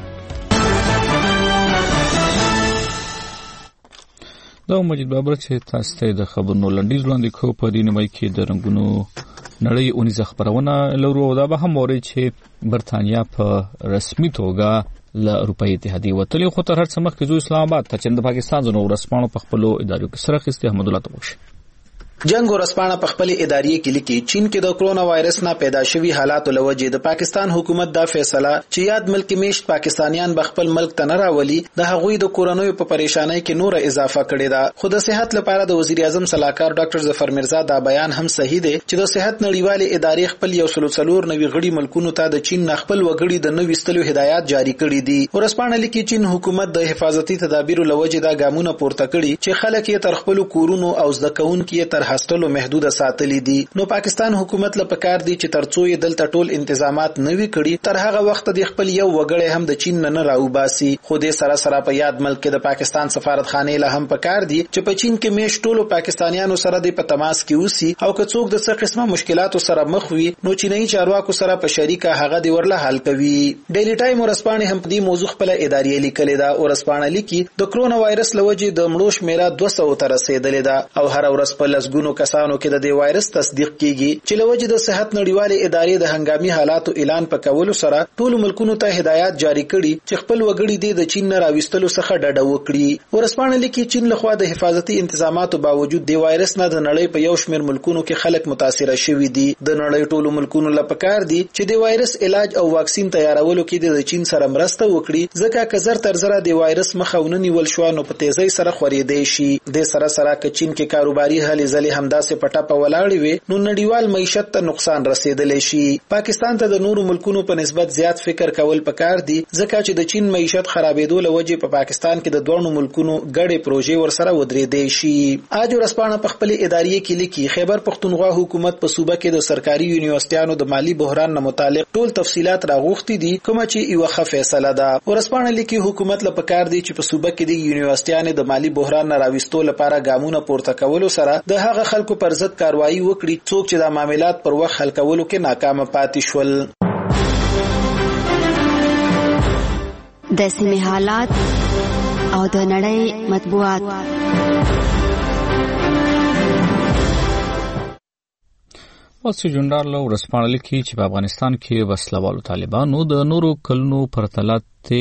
دا مجید بابر چې تاسو ته د خبرونو لنډیز وړاندې کوو. په دې نیمه کې د رنګونو نړۍ اونیزه خبرونه لرو او دا به هم ووري چې برتانیا په رسمي توګه له اروپایي اتحادیې وتلې، خو تر هر څه مخکې زو اسلام آباد ته چې د پاکستان ځینو ورځپاڼو په خپلو ادارو کې سره اخیستې. احمد الله توغوش جنگ ورسپانه په خپل اداري کې لیکي چین کې د کرونا وایرس نه پیدا شوی حالاتو لوجه د پاکستان حکومت دا فیصله چې یاد ملک میشت پاکستانیان به خپل ملک ته نه راولي د هغوی د کورونو په پریشانۍ کې نور اضافه کړې ده. خو د صحت لپاره د وزیر اعظم صلاحکار ډاکټر ظفر مرزا دا بیان هم صحیح دی چې د صحت نړیوالې ادارې خپل 134 نوي غړي ملکونو ته د چین نه خپل وګړي د نوې استلو هدایت جاری کړي دي. ورسپانه لیکي چین حکومت د حفاظتي تدابیر لوجه دا ګامونه پورته کړي چې خلک یې تر خپل کورونو او زدکون کې تر هاستلو محدود ساتلی دي. نو پاکستان حکومت له پکار دی چې ترڅو یې دلته ټول انتظامات نوي کړي تر هغه وخت د خپل یو وګړی هم د چین نه راوباسي. خو دې سره سره په یاد ملک د پاکستان سفارتخانه له هم پکار دی چې په چین کې میش ټولو پاکستانیانو سره د په تماس کې اوسي او که څوک د څه قسمه مشکلاتو سره مخ وي نو چینایي چارواکو سره په شریکه هغه دی ورله حل کوي. ډیلی ټایم ورسپانه هم په دې موضوع خپل اداري لیکلې ده. ورسپانه لیکي د کرونا وایرس لوجه د مړو شمیره 200 ته رسیدلې ده او هر ورځ په لسګونو کسانو کې د وایرس تصدیق کیږي چې لوجه د صحت نړیوالې ادارې د هنګامي حالاتو اعلان پکولو سره ټول ملکونو ته هدایت جاری کړي چې خپل وګړي د چین نه راوستلو څخه ډډه وکړي. ورسپانه لیکي چین لخوا د حفاظتي انتظاماتو باوجود د وایرس نه د نړۍ په یو شمېر ملکونو کې خلک متاثر شوي دي. د نړۍ ټول ملکونو لپاره کار دي چې د وایرس علاج او واکسین تیارولو کې د چین سره مرسته وکړي ځکه که زر تر زره د وایرس مخه ونیول شو نو په تیزی سره خورېدای شي. د سره سره ک چین کې کاروباري هلې ځلې نړۍ همداسې پټه په ولاړې وي نو نړیوال معیشت ته نقصان رسیدلی شي. پاکستان ته د نورو ملکونو په نسبت زیات فکر کول پکار دي ځکه چې د چین معیشت خرابېدو له وجې په پاکستان کې د دوه ملکونو ګډې پروژې ورسره ودرېدې شي. اج ورځپاڼه په خپل ادارې کې لیکي خیبر پختونخوا حکومت په صوبه کې د سرکاري یونیورسيټانو د مالی بحران نه متعلق ټول تفصيلات راغوښتي دي کوم چې یو ښه فیصله ده. ورځپاڼه لیکي حکومت له پکار دی چې په صوبه کې د یونیورسيټانو د مالی بحران نه راوستو لپاره ګامونه پورته کولو سره د هغه خلکو پر ضد کاروایی وکړي څوک چې د معاملات پر وخت حل کولو کې ناکام پاتې شول. د سیمې حالات او د نړۍ مطبوعات. واسی جونډار له ورځپاڼه لیکي چې په افغانستان کې وسلوالو طالبانو د نورو کلونو پرتله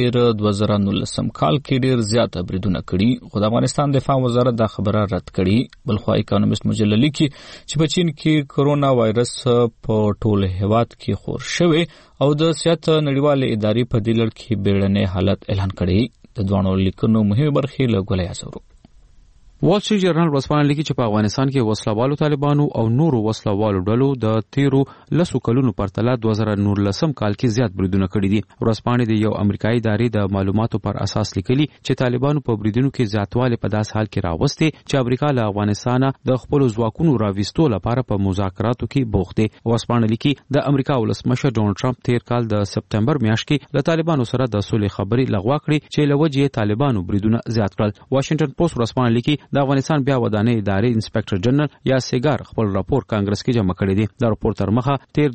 2019 کال کې ډیر زیات بریدونه کړي خو د افغانستان دفاع وزارت دا خبره رد کړي. بلخو اکونومیست مجله لیکي چې په چین کې کرونا وایرس په ټول هیواد کې خور شوی او د صحت نړیوالې ادارې په دې لړ کې بیړنی حالت اعلان کړي. د دوانو لیکنو مهمه برخې له ګولیا سره وال سټریټ جرنل ورځپاڼه لیکي چې په افغانستان کې وسلوالو طالبانو او نورو وسلوالو ډلو د 13 کلونو پرتله 2019 کال کې زیات بریدونه کړي دي. ورځپاڼه د یو امریکایي ادارې د معلوماتو پر اساس لیکلي چې طالبانو په بریدونو کې زیاتوالی په داس حال کې راوستي چې امریکا له افغانستان د خپل ځواکونو راوستو لپاره په مذاکراتو کې بوخت دي. ورځپاڼه لیکي د امریکا ولسمشر ډونالد ټرمپ تیر کال د سپتمبر میاشت کې له طالبانو سره د سولې خبرې لغوه کړې چې لوجه طالبانو بریدونه زیات کړل. واشنگټن پوسټ ورځپاڼه لیکي د افغانستان بیا ودانې ادارې انسپکټر جنرال یا سیګار خپل راپور کانګرس کې جمع کړی دی. دا راپور تر مخه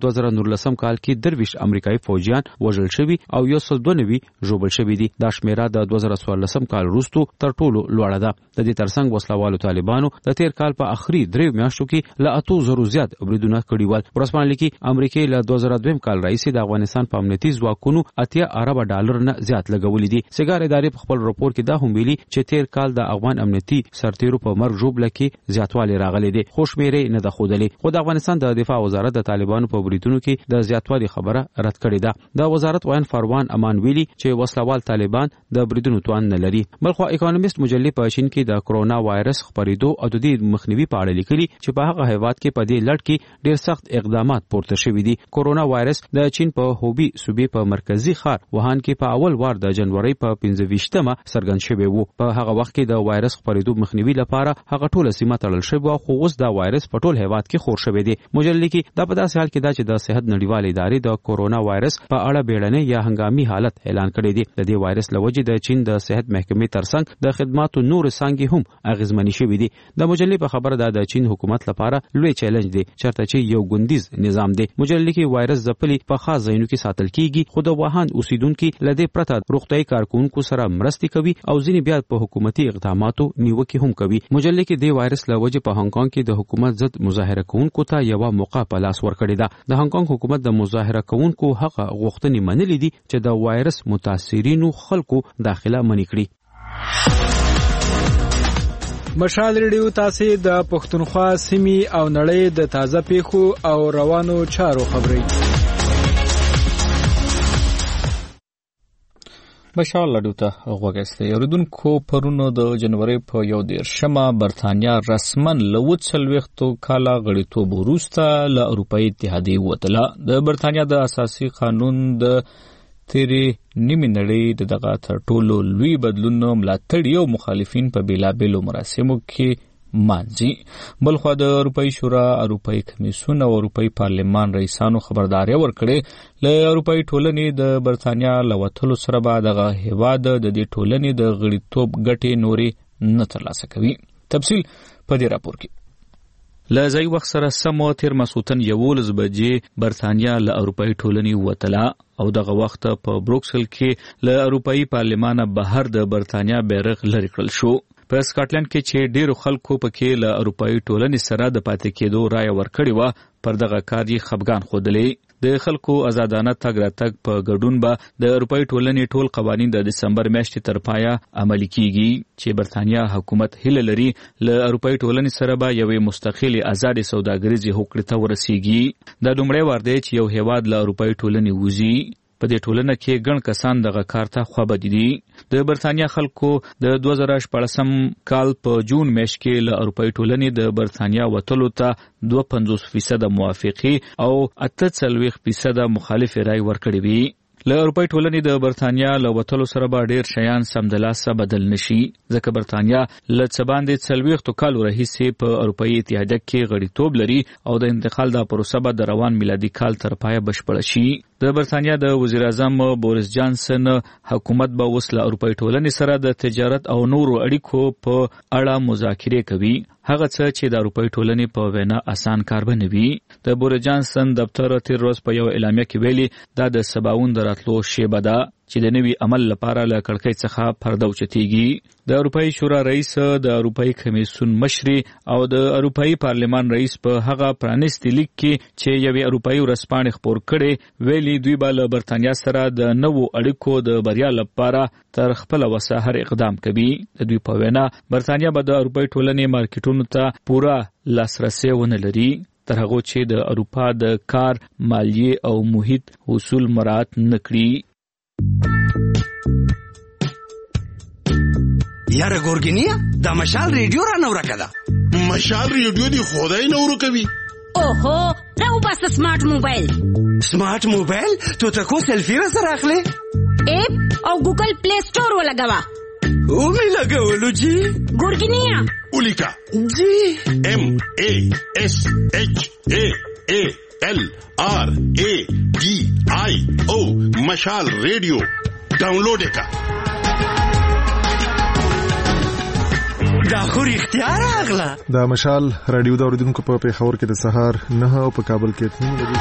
2019 کال کې 23 امریکایي فوجیان وژل شوي او 192 ژوبل شوي دي. دا شمیره د 2014 کال وروسته تر ټولو لوړه ده. د دې ترڅنګ وسلوالو طالبانو د تیر کال په اخري 3 میاشتو کې له 800 زیات بریدونه کړي ول. ورځپاڼه لیکي امریکا له 2002 کال راځي د افغانستان په امنیتي ځواکونو 80 ارب ډالر نه زیات لګولې دي. سیګار ادارې په خپل راپور کې دا هم ویلي چې تیر کال د افغان امنیتي سرتیرو په مرګ ژوبل کې زیاتوالی راغلی دی. خو شمیرې نه د خودلې. خو د افغانستان د دفاع وزارت د طالبانو په بریدونو کې د زیاتوالی خبره رد کړې ده. د وزارت وایي فروان امان ویلي چې وسلوال طالبان د بریدونو توان نه لري. بلخو اکونومیست مجلې په چین کې د کرونا وایرس خپرېدو او د دې مخنیوي په اړه لیکلي چې په هغه هیواد کې په دې لړ کې ډېر سخت اقدامات پورته شوي دي. کرونا وایرس د چین په هوبي صوبې په مرکزی ښار ووهان کې په اول وار د جنوري په 15مه څرګند شوی وو. په هغه وخت کې د وایرس خپرېدو مخنیوي لپاره هغه ټول سیمه تړل شوی او خو اوس دا وایرس په ټول هیواد کې خور شوی دی. مجلې کې دا په داسې حال کې دا چې د صحت نړیوالې ادارې د کرونا وایرس په اړه بیړنی یا هنګامي حالت اعلان کړی دی. د دې وایرس لوجې د چین د صحت محکمې ترڅنګ د خدماتو نور څانګې هم اغیزمنې شوې دي. د مجلې په خبره دا د چین حکومت لپاره لوی چیلنج دی چرته چې یو ګوندیز نظام دی. مجلې کې وایرس ځپلي په خاص ځایونو کې ساتل کیږي خو د وهان اوسیدونکو لدې پرته روغتيایي کارکونکو سره مرستې کوي او ځینې بیا په حکومتي اقداماتو نیوکه هم کوي. مجلې کې د وایرس لوجې په هانګ کانګ کې د حکومت ضد مظاهره کوونکو ته یو موقع په لاس ورکړې ده. د هانګ کانګ حکومت د مظاهره کوونکو حق غوښتنې منلې دي چې د وایرس متاثرینو خلکو داخله منې کړي. مشال ریډیو تاسو د پښتونخوا سیمې او نړۍ د تازه پیښو او روانو چارو خبري بشار لډوته غوګسته یوردونکو پرونو د جنوري په 11 برتانیا رسمن لوڅل وختو کالا غړیتوب وروسته له اروپאי اتحادیه وتله. د برتانیا د اساسي قانون د تیری نیمه نړۍ دغه تر ټولو لوی بدلون ملاتړ او مخالفین په بیلابېلو مراسمو کې مانځي. بلخو د اروپאי شورا، اروپאי کمیسیون او اروپאי پارلمان رئیسانو خبرداري ورکړې له اروپאי ټولنې د برتانیا لوتلو سره به دغه هیواد د دې ټولنې د غړیتوب ګټې نوري نه ترلاسه کوي. تفصیل په دې راپور کې. له ځای وخت سره سمو تیر مسوتن 11 بجې برتانیا له اروپאי ټولنې وتله او دغه وخت په بروکسل کې له اروپאי پارلمان بهر د برتانیا بیرغ لري کړل شو. په سکاټلند کې چې ډیرو خلکو پکې له اروپאי ټولنې سره د پاتې کېدو رائے ورکړې و پر دغه کار یې خفګان ښودلې. د خلکو آزادانه تګ راتګ په ګډون به د اروپאי ټولنې ټول قوانین د دسمبر میاشتې تر پایه عملي کیږي چې برتانیا حکومت هیله لري له اروپאי ټولنې سره به یوې مستقلې آزاد سوداګریزې هوکړې ته ورسیږي. دا دومره وار دی چې یو هیواد له اروپאי ټولنې وځي. په دې ټولنه کې ګڼ کسان دغه کار ته خوابدي دي. د برتانیا خلکو د 2014 کال په جون میاشت کې له اروپאי ټولنې د برتانیا وتلو ته 52% موافقي او 48% مخالف رای ورکړي وي. له اروپאי ټولنې د برتانیا له وتلو سره به ډیر شیان سمدلاسه بدل نشي، ځکه برتانیا له څه باندې 40 کالو راهیسې په اروپאי اتحادیه کې غړیتوب لري او د انتقال دا پروسه به د روان میلادي کال تر پایه بشپړه شي. د برتانیا د وزیر اعظم بوریس جانسن حکومت به اوس له اروپאי ټولنې سره د تجارت او نورو اړیکو په اړه مذاکرې کوي، هغه څه چې د اروپאי ټولنې په وینا آسان کار به نه وي. د بوریس جانسن دفتر تیر روز په یو اعلامیه کې ویلي دا د سباوون د راتلو شیبه ده چې د نوي عمل لپاره له کړکۍ څخه پرده اوچتېږي. د اروپאי شورا رئیس، د اروپאי کمیسیون مشري او د اروپאי پارلمان رئیس په هغه پرانیستي لیک کې چې یوې اروپאי ورځپاڼې خپور کړي ویلي دوی به له برتانیا سره د نوو اړیکو د بریا لپاره تر خپل وسه هر اقدام کوي. د دوی په وینا برتانیا به د اروپאי ټولنې مارکیټونو ته پوره لاسرسي ونه لري تر هغه چې د اروپا د کار، مالیې او محیط اصول مراعات نکړي. یاره ګورګینیا دا مشال ریډیو را نو راکده. مشال ریډیو دی خدای نو ورکوي. اوهو راو بس سمارټ موبایل. سمارټ موبایل تو تکو سیلفی را سره اخلي؟ اپ او ګوګل پلی سٹور ولګوا. او می لګولو جی ګورګینیا اولیکا جی MASHALRADIO مشال ریډیو ډاونلوډ کا. دا خو اختیار اغلا. دا مشال رادیو دا اوریدونکو په پیښور کې د سهار 9 او په کابل کې 3 بجې.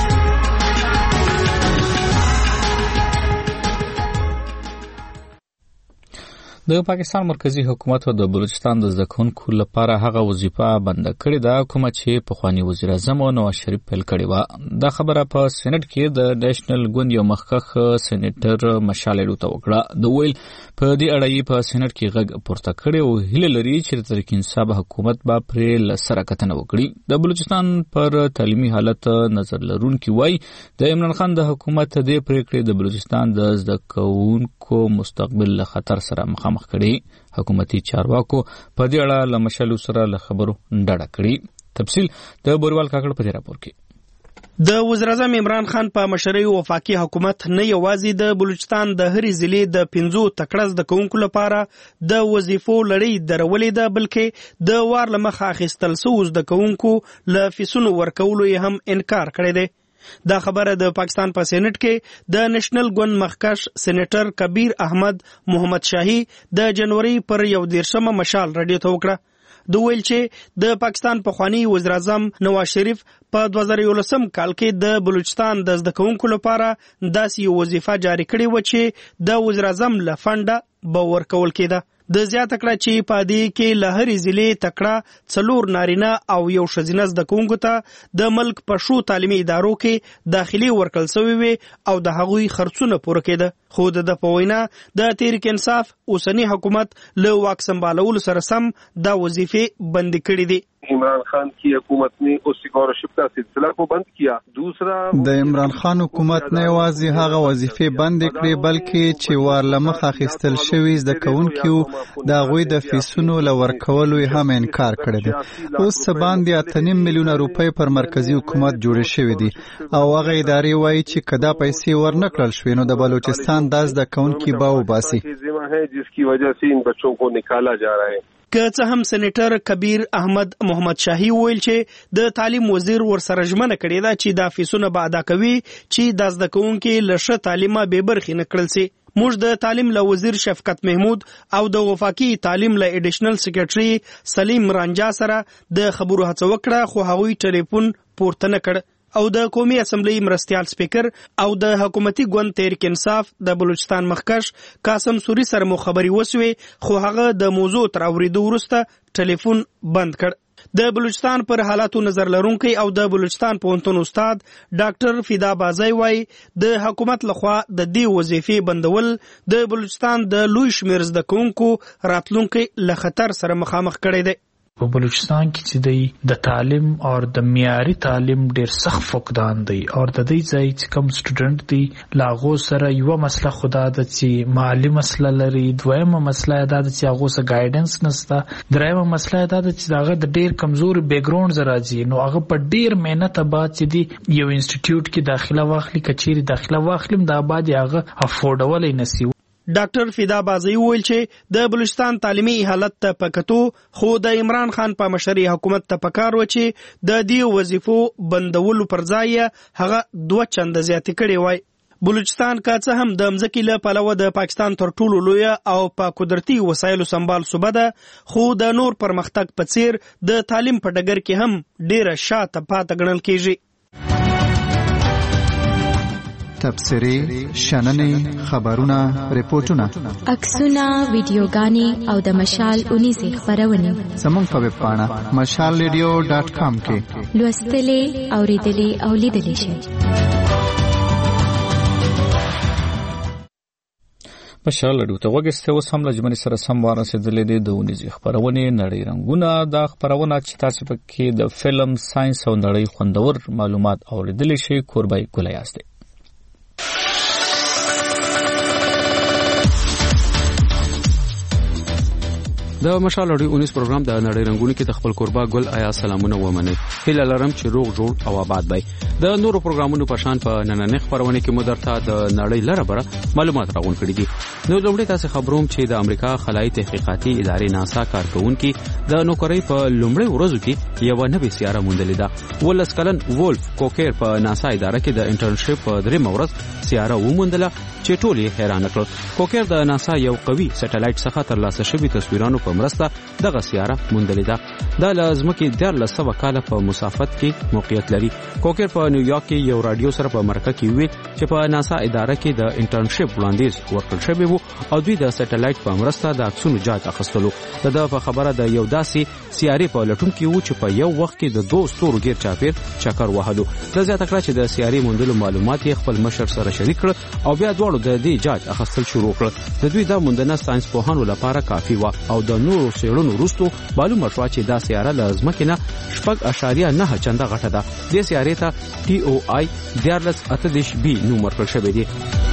د پاکستان مرکزی حکومت د بلوچستان د زده کوونکو لپاره هغه وظیفه بند کړې ده کومه چې پخوانی وزیر اعظم نواز شریف پیل کړې و. دا خبره په سېنات کې د نېشنل ګوند یو مخکښ سېنیټر مشال ته وکړه. د ویل په دې اړه یې په سېنات کې غږ پورته کړی او هیله لري چې د تحریک انصاف حکومت به پرې له سره کتنه وکړي. د بلوچستان پر تعلیمي حالت نظر لرونکي وایي د عمران خان د حکومت دې پریکړې د بلوچستان د زده کوونکو مستقبل له خطر سره مخامخ کړي. حکومتي چارواکو په دې اړه له مشالو سره له خبرو ډډه کړي. تفصیل د بوروال کاکړ په دې راپور کې. د وزیر اعظم عمران خان په مشرۍ وفاقي حکومت نه یوازې د بلوچستان د هرې ضلع د 15 تکړه زده کوونکو لپاره د وظیفو لړۍ درولې ده، بلکې د وار له مخه اخیستل شویو زده کوونکو له فیسونو ورکولو یې هم انکار کړی دی. دا خبره د پاکستان په سېنات کې د نېشنل ګوند مخکښ سېنیټر کبیر احمد محمد شاهي د جنوري پر 11 مشال رادیو ته وکړه. د ویل چې د پاکستان پخوانی وزیر اعظم نواز شریف په 2011 کال کې د بلوچستان د زده کوونکو لپاره داسې وظیفه جاری کړې و چې د وزیر اعظم له فنډه به ورکول کېده. د زیاته کړه چې په دې کې له هرې ضلع تکړه 4 نارینه او یو ښځینه زده کوونکو ته د ملک په شو تعلیمي ادارو کې داخلي ورکړل شوی وي او د هغوی خرڅونه پوره کېده. خو د په وینا د تحریک انصاف اوسنی حکومت له واک سنبالولو سره سم دا وظیفې بند کړې دي. عمران خان کی حکومت نے اس اسکالرشپ کا سلسلہ کو بند کیا. دوسرا د عمران خان حکومت نه یوازې هغه وظیفې بند کړې بلکې چې ورلمخ اخیستل شوی زده کوونکو د غوی د فیسونو لور کولو هم انکار کړی دی. اوس باندې 8 میلیون روپۍ پر مرکزی حکومت جوړ شوی دي او هغه ادارې وایي چې کدا پیسې ورنکړل شوې نو د بلوچستان د زده کوونکو به وباسي. جس کی وجہ سے ان بچوں کو نکالا جا رہا ہے. که څه هم سېنیټر کبیر احمد محمد شاهي ویل چې د تعلیم وزیر ورسره ژمنه کړې ده چې دا فیسونه به ادا کوي چې د زده کوونکو له ښه تعلیمه بې برخې نه کړل شي. موږ د تعلیم له وزیر شفقت محمود او د وفاقي تعلیم له اډیشنل سیکریټري سلیم رانجا سره د خبرو هڅه وکړه خو هغوی ټلیفون پورته نه کړ او د قومي اسمبلی مرستیال سپیکر او د حکومتي ګوند تحریک انصاف د بلوچستان مخکښ قاسم سوري سره مو خبري وسوي خو هغه د موضوع تر اوریدو وروسته ټلیفون بند کړ. د بلوچستان پر حالاتو نظر لرونکي او د بلوچستان پوهنتون استاد ډاکټر فدا بازای وای د حکومت لخوا د دې وظیفې بندول د بلوچستان د لوی شمیر زده کوونکو راتلونکي له خطر سره مخامخ کړي دي. په بلوچستان کې چې د تعلیم او د معیاري تعلیم ډیر سخت فقدان دی او د دې ځای چې کوم سټوډنټ دی لاغو سره یو مسله خدا د چې مالی مسله لري، دویمه مسله دا د چې هغه سره گایډنس نشته، دریمه مسله دا د چې هغه د ډیر کمزوري بیک ګراوند راځي، نو هغه په ډیر مهنت بعد چې دی یو انسټیټیوټ کې داخله واخلي، کچېری داخله واخلم دا بعد هغه افورډول نسی. ډاکټر فدا بازی ویل چې د بلوچستان تعلیمي حالت ته پکتو خو د عمران خان په مشرۍ حکومت ته پکار و چې د دې وظیفو بندولو پر ځای هغه 2 چنده زیاتې کړي وای. بلوچستان که څه هم د مځکې له پلوه د پاکستان تر ټولو لوی او په قدرتي وسایلو سمبال صوبه ده، خو د نور پرمختګ په څیر د تعلیم په ډګر کې هم ډیره شاته پاتې ګڼل کیږي. تبصرې، شننې، خبرونه، ریپورتونه، عکسونه، ویډیوګانې او د مشال 19 خبرونه زموږ په ویب پاڼه mashalradio.com کې لوستلې، اوریدلې او لیدلې شئ. مشال راډیو ته وګورئ، اوس هم لجمنې سره سم ورسېدلې دي د ونیزي خبرونه نړۍ رنگونه. دا خبرونه چې تاسو پکې د فلم، ساينس او نړۍ خوندور معلومات اوریدلې شي کوربای کولای یاست. د مشال راډیو 19 پروګرام د نړۍ رنگونه کې د خپل قربا ګل آیا سلامونه ومنه. هیله لرم چې روغ جوړ او آباد وي. د نورو پروګرامونو په شان په نننۍ خبرونه کې مدرته د نړۍ لره بره معلومات راغون کړي دي. نو لومړی تاسو خبروم چې د امریکا خلایي تحقیقاتي ادارې ناسا کارکونکو د نوکرۍ په لومړی ورځو کې یو نوې سیاره موندلې ده. ولس کلن وولف کوکر په ناسا اداره کې د انټرنشپ په درې مورز سیاره وموندله چې ټول یې حیران کړل. کوکر د ناسا یو قوي سټلایټ څخه ترلاسه شوی تصویرونو په مرسته دغه سیاره موندلې ده. د لازمکه 1300 کاله په مسافت کې موقعیت لري. کوکر په نیویارک کې یو رادیو سره په مرکه کې وی چې په ناسا اداره کې د انټرنشپ وړاندیز ورکړل شوی وو او دوی د سټلایټ په مرسته د عکسونو جاج اخیستلو. د په خبره د یو داسې سیارې په لټون کې وو چې په یو وخت کې د 2 ستورو غیر چاپیر چکر وهلو. د زیاته کړه چې د سیارې موندلو معلومات یې خپل مشر سره شریک کړ او بیا دواړو د دې جاج اخیستل شروع کړ. د دوی د موندنه ساينس پوهانو لپاره کافي و او د نورو سیارونو وروسته معلومه شوه چې دا سیاره له ځمکې نه 4.9 چنده غټه ده. د سیارې ته TOI 1388B نوم ورکړل شوی دی.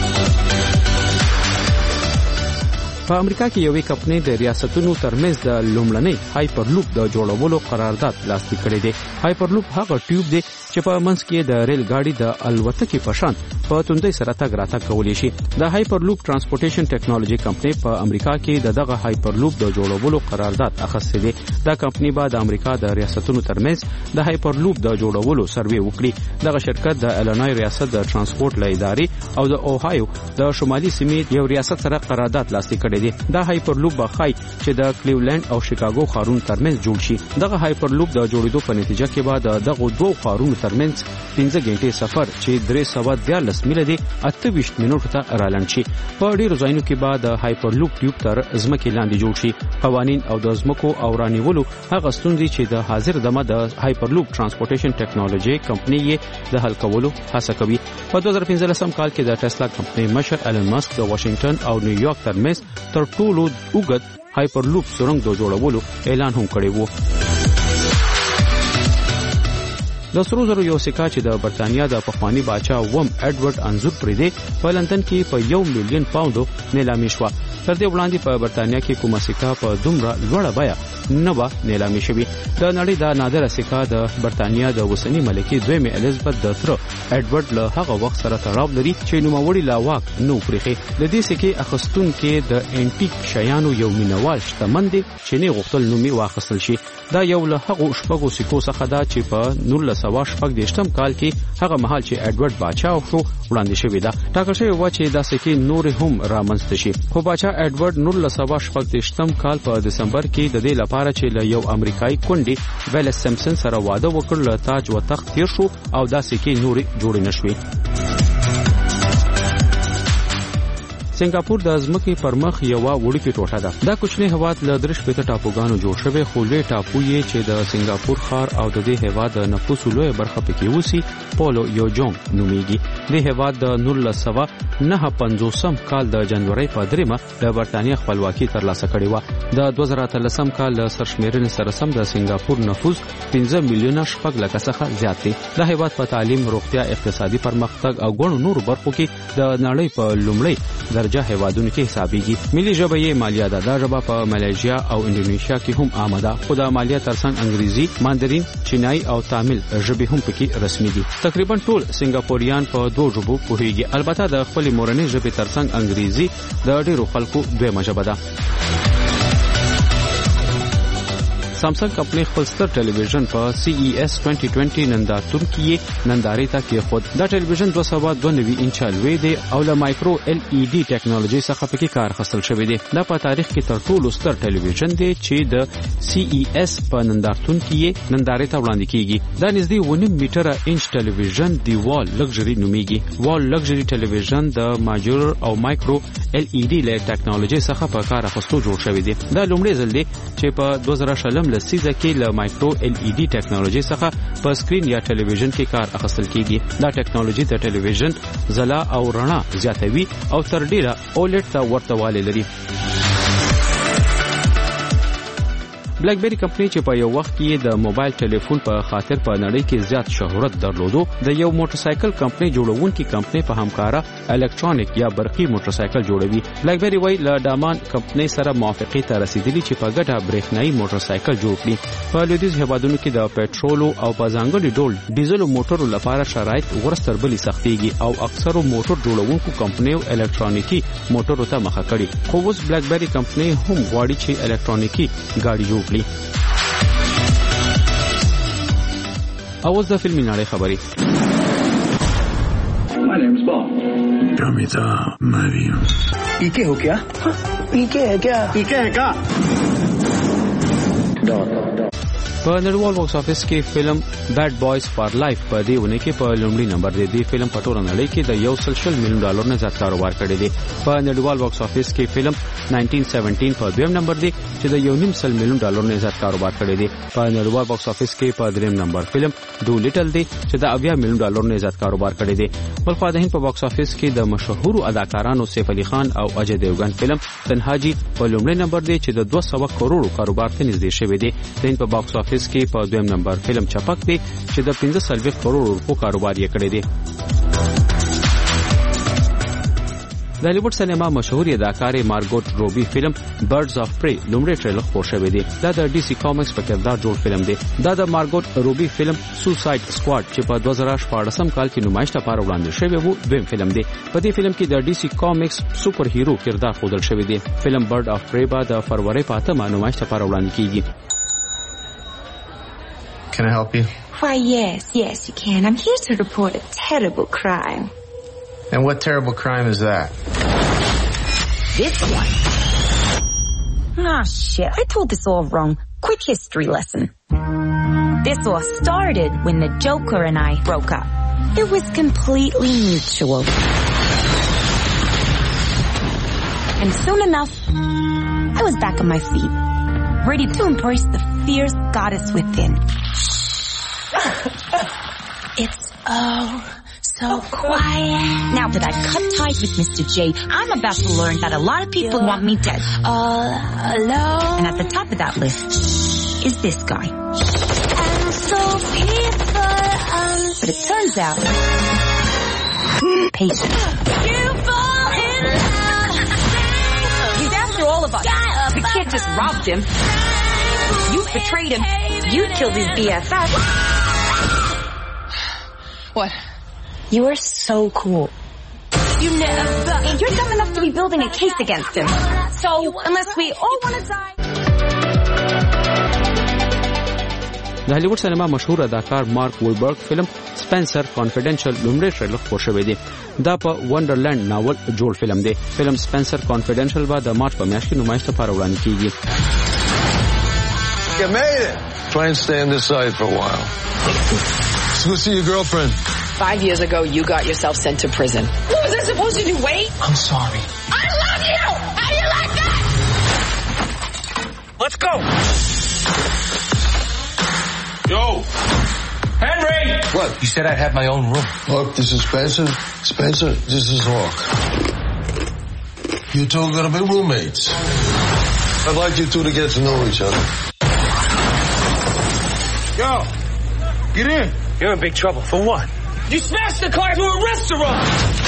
په امریکا کې یوې کمپنۍ د ریاستونو ترمنځ د لومړنۍ هایپرلوپ د جوړولو قرارداد لاسلیک کړی دی. هایپرلوپ هغه ټیوب دی چې په منځ کې د ریل ګاډي د الوتکې په شان په توندۍ سره تګ راتګ کولی شي. د هایپرلوپ ترانسپورټیشن ټیکنالوژي کمپنۍ په امریکا کې دغه هایپرلوپ د جوړولو قرارداد اخیستی دی. دا کمپنۍ به د امریکا د ریاستونو ترمنځ د هایپرلوپ د جوړولو سروې وکړي. دغه شرکت د الینوای ریاست د ترانسپورت لایداري او د اوهایو د شمالي سیمې یو ریاست سره قرارداد لاسلیک کړی دی. دا هایپرلوپ به خای چې د کلیولند او شیکاګو ښارونو ترمنځ جوړ شي. دغه هایپرلوپ د جوړېدو په نتیجه کې به دغه دوه ښارونو ترمنځ 15 غنټې سفر چې 314 میله دی 28 منټو ته رالند شي. په ډیرو ځایونو کې به د هایپرلوپ ټیوب تر ځمکې لاندې جوړ شي. قوانین او د ځمکو او رانیولو هغه ستونزې چې د حاضر دمه د هایپرلوپ ترانسپورټیشن ټیکنالوژي کمپنۍ یې د حل کولو هڅه کوي. په 2015 کال کې د ټسلا کمپنۍ مشر ایلن ماسک د واشنگټن او نیویارک ترمنځ تر ټولو اوږد هایپرلوپ سرنګ د جوړولو اعلان هم کړی وو. د سرو زرو یو سکه چې د برتانیا د پخوانی بادشاه وم اډورډ انزور پرې دی په لندن کې په 1 میلیون پاونډو نیلامي شو. تر دې وړاندې په برتانیا کې کومه سکه په دومره لوړه بیه نه و نیلامي شوی. د نړۍ د نادره سکه د برتانیا د وسنی ملکه دویمه الیزابت د تر اډورډ له هغه وخت سره تړاو لري چې نوموړي لا واک نو پرېخي. د دې سکه اخستون کې د انټیک شیانو یو مینوال شتمن دي چې نه غوښتل نومي واخیستل شي. دا یو له هغه شپږو سکو څخه ده چې په 1914 کال کې هغه مهال چې اډورډ بادشاه شو وړاندې شوی ده. ټاکل شوی و چې دا سکه نور هم رامنځته شي. خو بادشاه اډورډ 1914 کال په دسمبر کې د دې لپاره چې له یو امریکایي کونډې ویلس سمپسن سره واده وکړ له تاج و تخت تیر شو او دا سکه نور جوړ نشوي. سنگاپور د ځمکې پر مخ یو وړوکی ټوټه ده. دا کوچنی هیواد له 3 ټاپوګانو جوړ شوی، خو لوی ټاپو یې چې د سنگاپور ښار او د دې هیواد د نفوس لوی برخه پکې وسی پولو یوجونګ نومیږي. د هیواد د 1959 کال د جنوري په 3 د برتانیې خپلواکي ترلاسه کړې و. د 2013 کال سرشمیرنې سره سم د سنگاپور نفوس 15 میلیونه شپږ لکه څخه زیات دی. د هیواد په تعلیم، روغتیا، اقتصادي پرمختګ او ګڼو نورو برخو کې د نړۍ په لومړی درجه هیوادونو کې حسابيږي. ملي ژبه یې مالیه ده. دا ژبه په ماليزیا او انډونیشیا کې هم عامه ده، خو د مالیه ترڅنګ انګریزي، ماندرین، چینایي او تامل ژبې هم پکې رسمي دي. تقریبا ټول سنگاپوریان په 2 ژبو پوهیږي. البته د خپل مورنۍ ژبې ترڅنګ انګریزي د ډیرو خلکو دویمه ژبه ده. سامسنګ کمپنی خپل ستر ټلویزیون په CES 2020 نندارتون کې نندارې ته کېښود. دا ټلویزیون 292 انچه لوی دی او له مایکرو LED ټیکنالوژي څخه پکې کار اخیستل شوی دی. دا په تاریخ کې تر ټولو ستر ټلویزیون دی چې د CES په نندارتون کې نندارې ته وړاندې کیږي. دا نږدې 1.5 میټره انچ ټلویزیون دی وال لګژري نومیږي. وال لګژري ټلویزیون د ماجور او مایکرو LED له ټیکنالوژي څخه په کار اخیستو جوړ شوی دی. دا لومړی ځل دی چې په 2000 لسیزه کې له مایکرو LED ټیکنالوژي څخه په سکرین یا ټلویزیون کې کار اخیستل کیږي. دا ټیکنالوژي د ټلویزیون ځلا او رڼا زیاتوي او تر ډیره OLED ته ورته والی لري. بلیک بیری کمپنی چې په یو وخت کې د موبایل ټلیفون په خاطر په نړۍ کې زیات شهرت درلودو، د یو موټرسایکل کمپنی جوړونکي کمپنی په همکارا الکترونیک یا برقي موټرسایکل جوړوي. بلیک بیری وای له ډامان کمپنی سره موافقه ته رسیدلی چې په ګډه برېښنايي موټرسایکل جوړ کړي. په لویدیځ هیوادونو کې د پېټرول او په ځانګړي ډول ډیزل موټرو لپاره شرایط ورستر بلی سختيږي او اکثرو موټر جوړونکو کمپنیو الکترونیکی موټرو ته مخه کړي. خو اوس بلیک بیری کمپنی هم غواړي چې الکترونیکی ګاډي جوړ کړي. اوس د فلمي نړۍ خبري. My name's Bob. Kamita Mariam. पीके हो क्या? पीके है क्या? पीके है क्या? په نړیوال باکس افیس کې فلم بیډ بوایز فار لایف په دې ونه کې په لومړي نمبر دی. د فلم په ټوله نړۍ کې د 100 میلیون ډالر نه زیات کاروبار کړی دی. په نړیوال باکس افیس کې فلم 1917 په دویم نمبر دی چې د 1.5 میلیون ډالر نه زیات کاروبار کړی دی. په نړیوال باکس افیس کې په دریم نمبر فلم ډو لیټل دی چې د 80 میلیون ډالر نه زیات کاروبار کړی دی. بل خو د هند په باکس افیس کې د مشهور اداکارانو سیف علي خان او اجے دیوگن فلم تنهاجی په لومړي نمبر دی چې د 200 کروڑ کاروبار ته نږدې شوی دی. د هند په باکس افیس کې په دویم نمبر فلم چپک دی چې د 15 کروڑ روپو کاروبار یې کړی دی. د هالیوډ سینما مشهور اداکارې مارګوټ روبي فلم برډز اف پری لومړی ټریلر خپور شوی دی. دا د DC کامکس په کردار جوړ فلم دی. دا د مارګوټ روبي فلم سوساید سکواډ چې په 2014 کال کې نمایش لپاره وړاندې شوی و دویم فلم دی. په دې فلم کې د DC کامکس سوپر هیرو کردار ښودل شوی دی. فلم برډ اف پری به د فروری په 8 نمایش لپاره وړاندې کیږي. Can I help you? Why, yes, you can. I'm here to report a terrible crime. And what terrible crime is that? This one. Ah, shit. I told this all wrong. Quick history lesson. This all started when the Joker and I broke up. It was completely mutual. And soon enough, I was back on my feet, ready to embrace the fierce goddess within. It's so quiet. Now that I've cut ties with Mr. J, I'm about to learn that a lot of people want me dead. Alone. And at the top of that list is this guy. And so people, but it turns out, patient. You fall in love. He's after all of us. We can't just rob him. You betrayed him. You killed his BFF. What? You are so cool. You never. And you're dumb enough to be building a case against him. So, unless we all want to die. د هالیوډ سینما مشهور اداکار مارک وولبرګ فلم سپنسر کانفیډنشل لومړی ټریلر خپور شوی دی. دا په وندرلند ناول جوړ فلم دی. فلم سپنسر کانفیډنشل به د مارچ په میاشت کې نمایش لپاره وړاندې کیږي. You made it. Try and stay on this side for a while. Let's go see your girlfriend. 5 years ago, you got yourself sent to prison. Loser! I supposed to do? Wait? I'm sorry. I love you! How do you like that? Let's go! Yo! Henry! What? You said I'd have my own room. Look, this is Spencer. Spencer, this is Hawk. You two are going to be roommates. I'd like you two to get to know each other. Yo! Get in! You're in big trouble. For what? You smashed the car to a restaurant!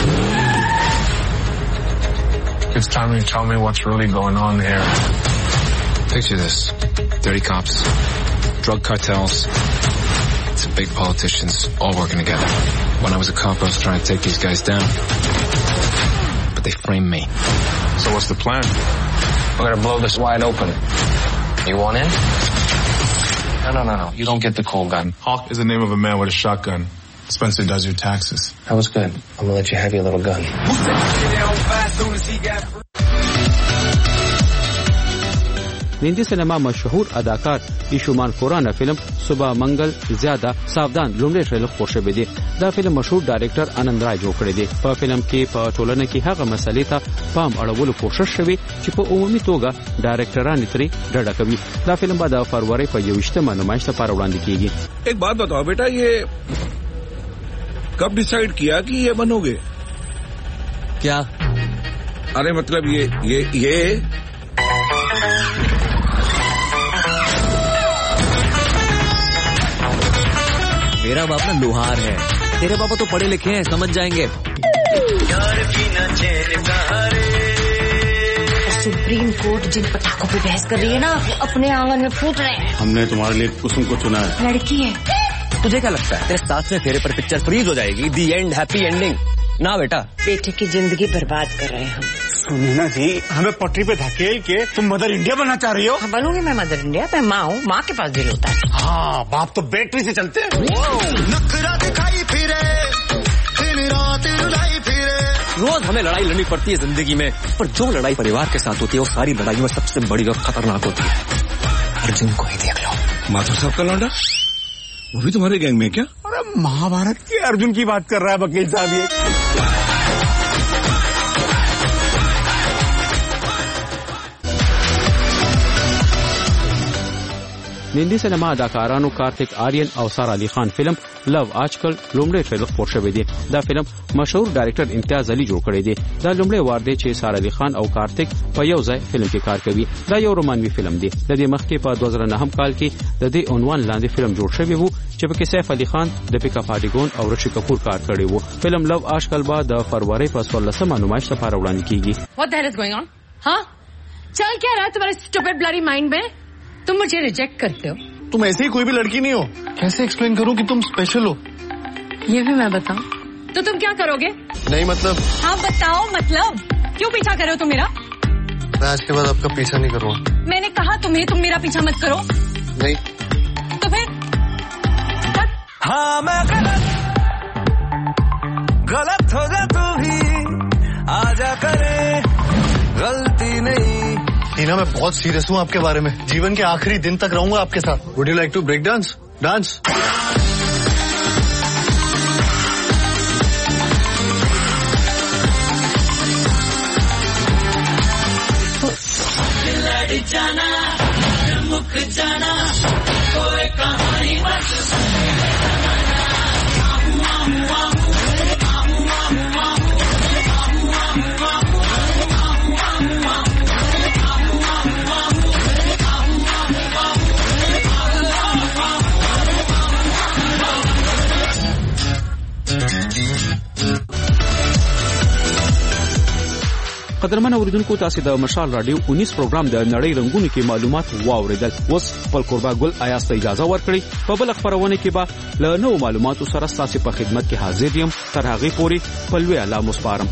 It's time you tell me what's really going on here. Picture this. Dirty cops. Drug cartels. Some big politicians all working together. When I was a cop, I was trying to take these guys down. But they framed me. So what's the plan? We're gonna blow this wide open. You want in? No. You don't get the cold gun. Hawk is the name of a man with a shotgun. Spencer does your taxes. That was good. I'm gonna let you have your little gun. د هندي سینما مشهور اداکار ایشومان خورانه فلم صبح منگل زیاده ساودان لومړی ټریلر خپور شوی دی. دا فلم مشهور ډایرکټر آنند رای جوړ کړی دی. په فلم کې په ټولنه کې هغه مسلې ته پام اړولو کوشش شوی چې په عمومي توګه ډایرکټران ترې ډډه کوي. دا فلم به د فروری په 28مه نمایش لپاره وړاندې کیږي. एक बात बताओ बेटा, ये कब डिसाइड किया कि ये बनोगे? क्या? अरे मतलब ये मेरा बाप ना लोहार है, तेरे पापा तो पढ़े लिखे हैं, समझ जाएंगे. सुप्रीम कोर्ट जिन पटाखों पे बहस कर रही है ना, वो अपने आंगन में फूट रहे हैं. हमने तुम्हारे लिए कुसुम को चुना है. लड़की है. तुझे क्या लगता है तेरे साथ में फेरे पर पिक्चर फ्रीज हो जाएगी? दी एंड हैप्पी एंडिंग ना बेटा. बेटे की जिंदगी बर्बाद कर रहे हैं हम. सुनीना जी, हमें पटरी पे धकेल के तुम मदर इंडिया बनना चाह रही हो? बनूंगी मैं मदर इंडिया. मैं माँ हूँ, माँ के पास दिल होता है. हाँ, बाप तो बैटरी से चलते हैं. नखरा दिखाई फिरे, दिन रात रुलाई फिरे. रोज हमें लड़ाई लड़नी पड़ती है जिंदगी में, पर जो लड़ाई परिवार के साथ होती है वो सारी लड़ाइयों में सबसे बड़ी और खतरनाक होती है. अर्जुन को ही देख लो. माथुर साहब का लौंडा वो भी तुम्हारे गैंग में क्या? अरे महाभारत के अर्जुन की बात कर रहा है वकील साहब. ये د هندي سینما اداکارانو کارتیک آریان او سارا علي خان فلم لو آجکل لومړی ټریلر خپور شوی دی. دا فلم مشهور ډایرکټر امتیاز علي جوړ کړی دی. دا لومړی وار دی چې سارا علي خان او کارتیک په یو ځای فلم کې کار کوي. دا یو رومانوي فلم دی. د دې مخکې په 2009 کال کې د دې عنوان لاندې فلم جوړ شوی وو چې په کې سیف علي خان، دپیکا پاډیګون او رشی کپور کار کړی وو. فلم لو آجکل به د فروری په 16مه نمایش لپاره وړاندې کیږي. What the hell is going on? हाँ? चल क्या रहा है तुम्हारे stupid bloody mind में? तुम मुझे रिजेक्ट करते हो. तुम ऐसे ही कोई भी लड़की नहीं हो. कैसे एक्सप्लेन करूं कि तुम स्पेशल हो? ये भी मैं बताऊं? तो तुम क्या करोगे? नहीं मतलब. हाँ बताओ मतलब. क्यों पीछा कर रहे हो तुम मेरा? मैं आज के बाद आपका पीछा नहीं करूँगा. मैंने कहा तुम्हें, तुम मेरा पीछा मत करो. नहीं. तो फिर? हाँ मैं गलत हो जा तू भी, आजा करे गलती नहीं. टीना, मैं बहुत सीरियस हूँ आपके बारे में. जीवन के आखिरी दिन तक रहूंगा आपके साथ. Would you like to break dance? Dance. जाना मुख जाना कोई कहानी बस قدرمن اوریدونکو، تاسو د مشال رادیو 19 پروګرام د نړۍ رنگونو کې معلومات واوریدل. اوس خپل قربا ګل آیاس ته اجازه ورکړئ. په بل خبرونه کې به له نوو معلوماتو سره تاسو په خدمت کې حاضر یم. تر هغه پورې په لوی الله مسپارم.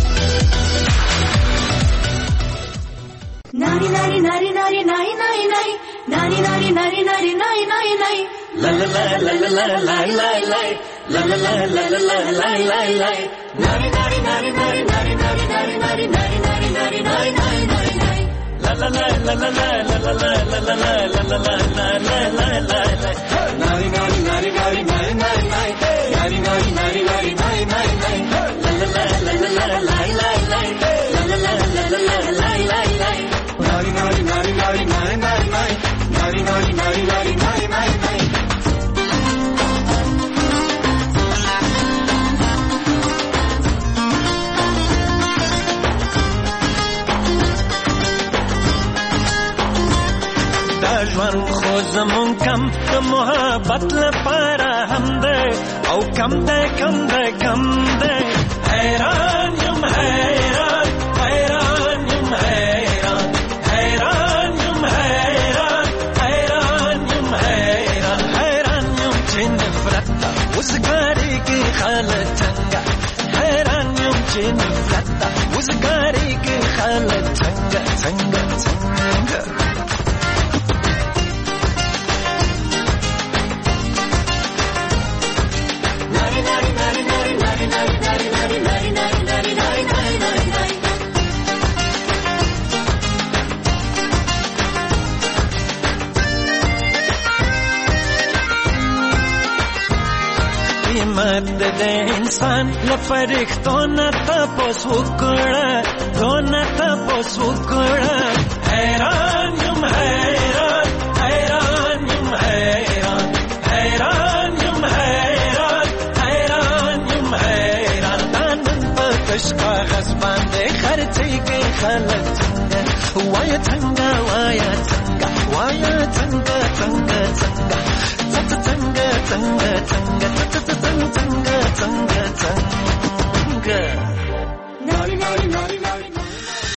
नारी नारी नारी नारी नारी नारी नारी नारी नारी नारी नारी नारी नारी नारी ला ला ला ला ला ला ला ला ला ला ला ला ला ला ला ला ला ला नारी नारी नारी नारी नारी नारी नारी नारी नारी नारी नारी नारी नारी नारी ला ला ला ला ला ला ला ला ला ला ला ला ला ला ला ला ला नारी नारी नारी नारी नारी नारी नारी नारी नारी नारी नारी नारी नारी ला ला ला ला ला حیران خو زمون کم د محبت لپاره هم ده او کم ده کم ده کم ده حیران یم حیران حیران یم حیران حیران یم حیران حیران یم حیران حیران یم چې نفرت وزګاری کې خلک څنګه حیران یم چې نفرت وزګاری کې خلک څنګه څنګه څنګه قیمت د انسان لفرښتو نه تاسو وکړه دونه تاسو وکړه حیران یم حیران حیران یم حیران حیران یم حیران حیران یم حیران نن په تش کاغذ باندې خرڅېږي خلک څنګه وایه څنګه وایه څنګه وایه څنګه څنګه څنګه څنګه څنګه څنګه څنګه څنګه څنګه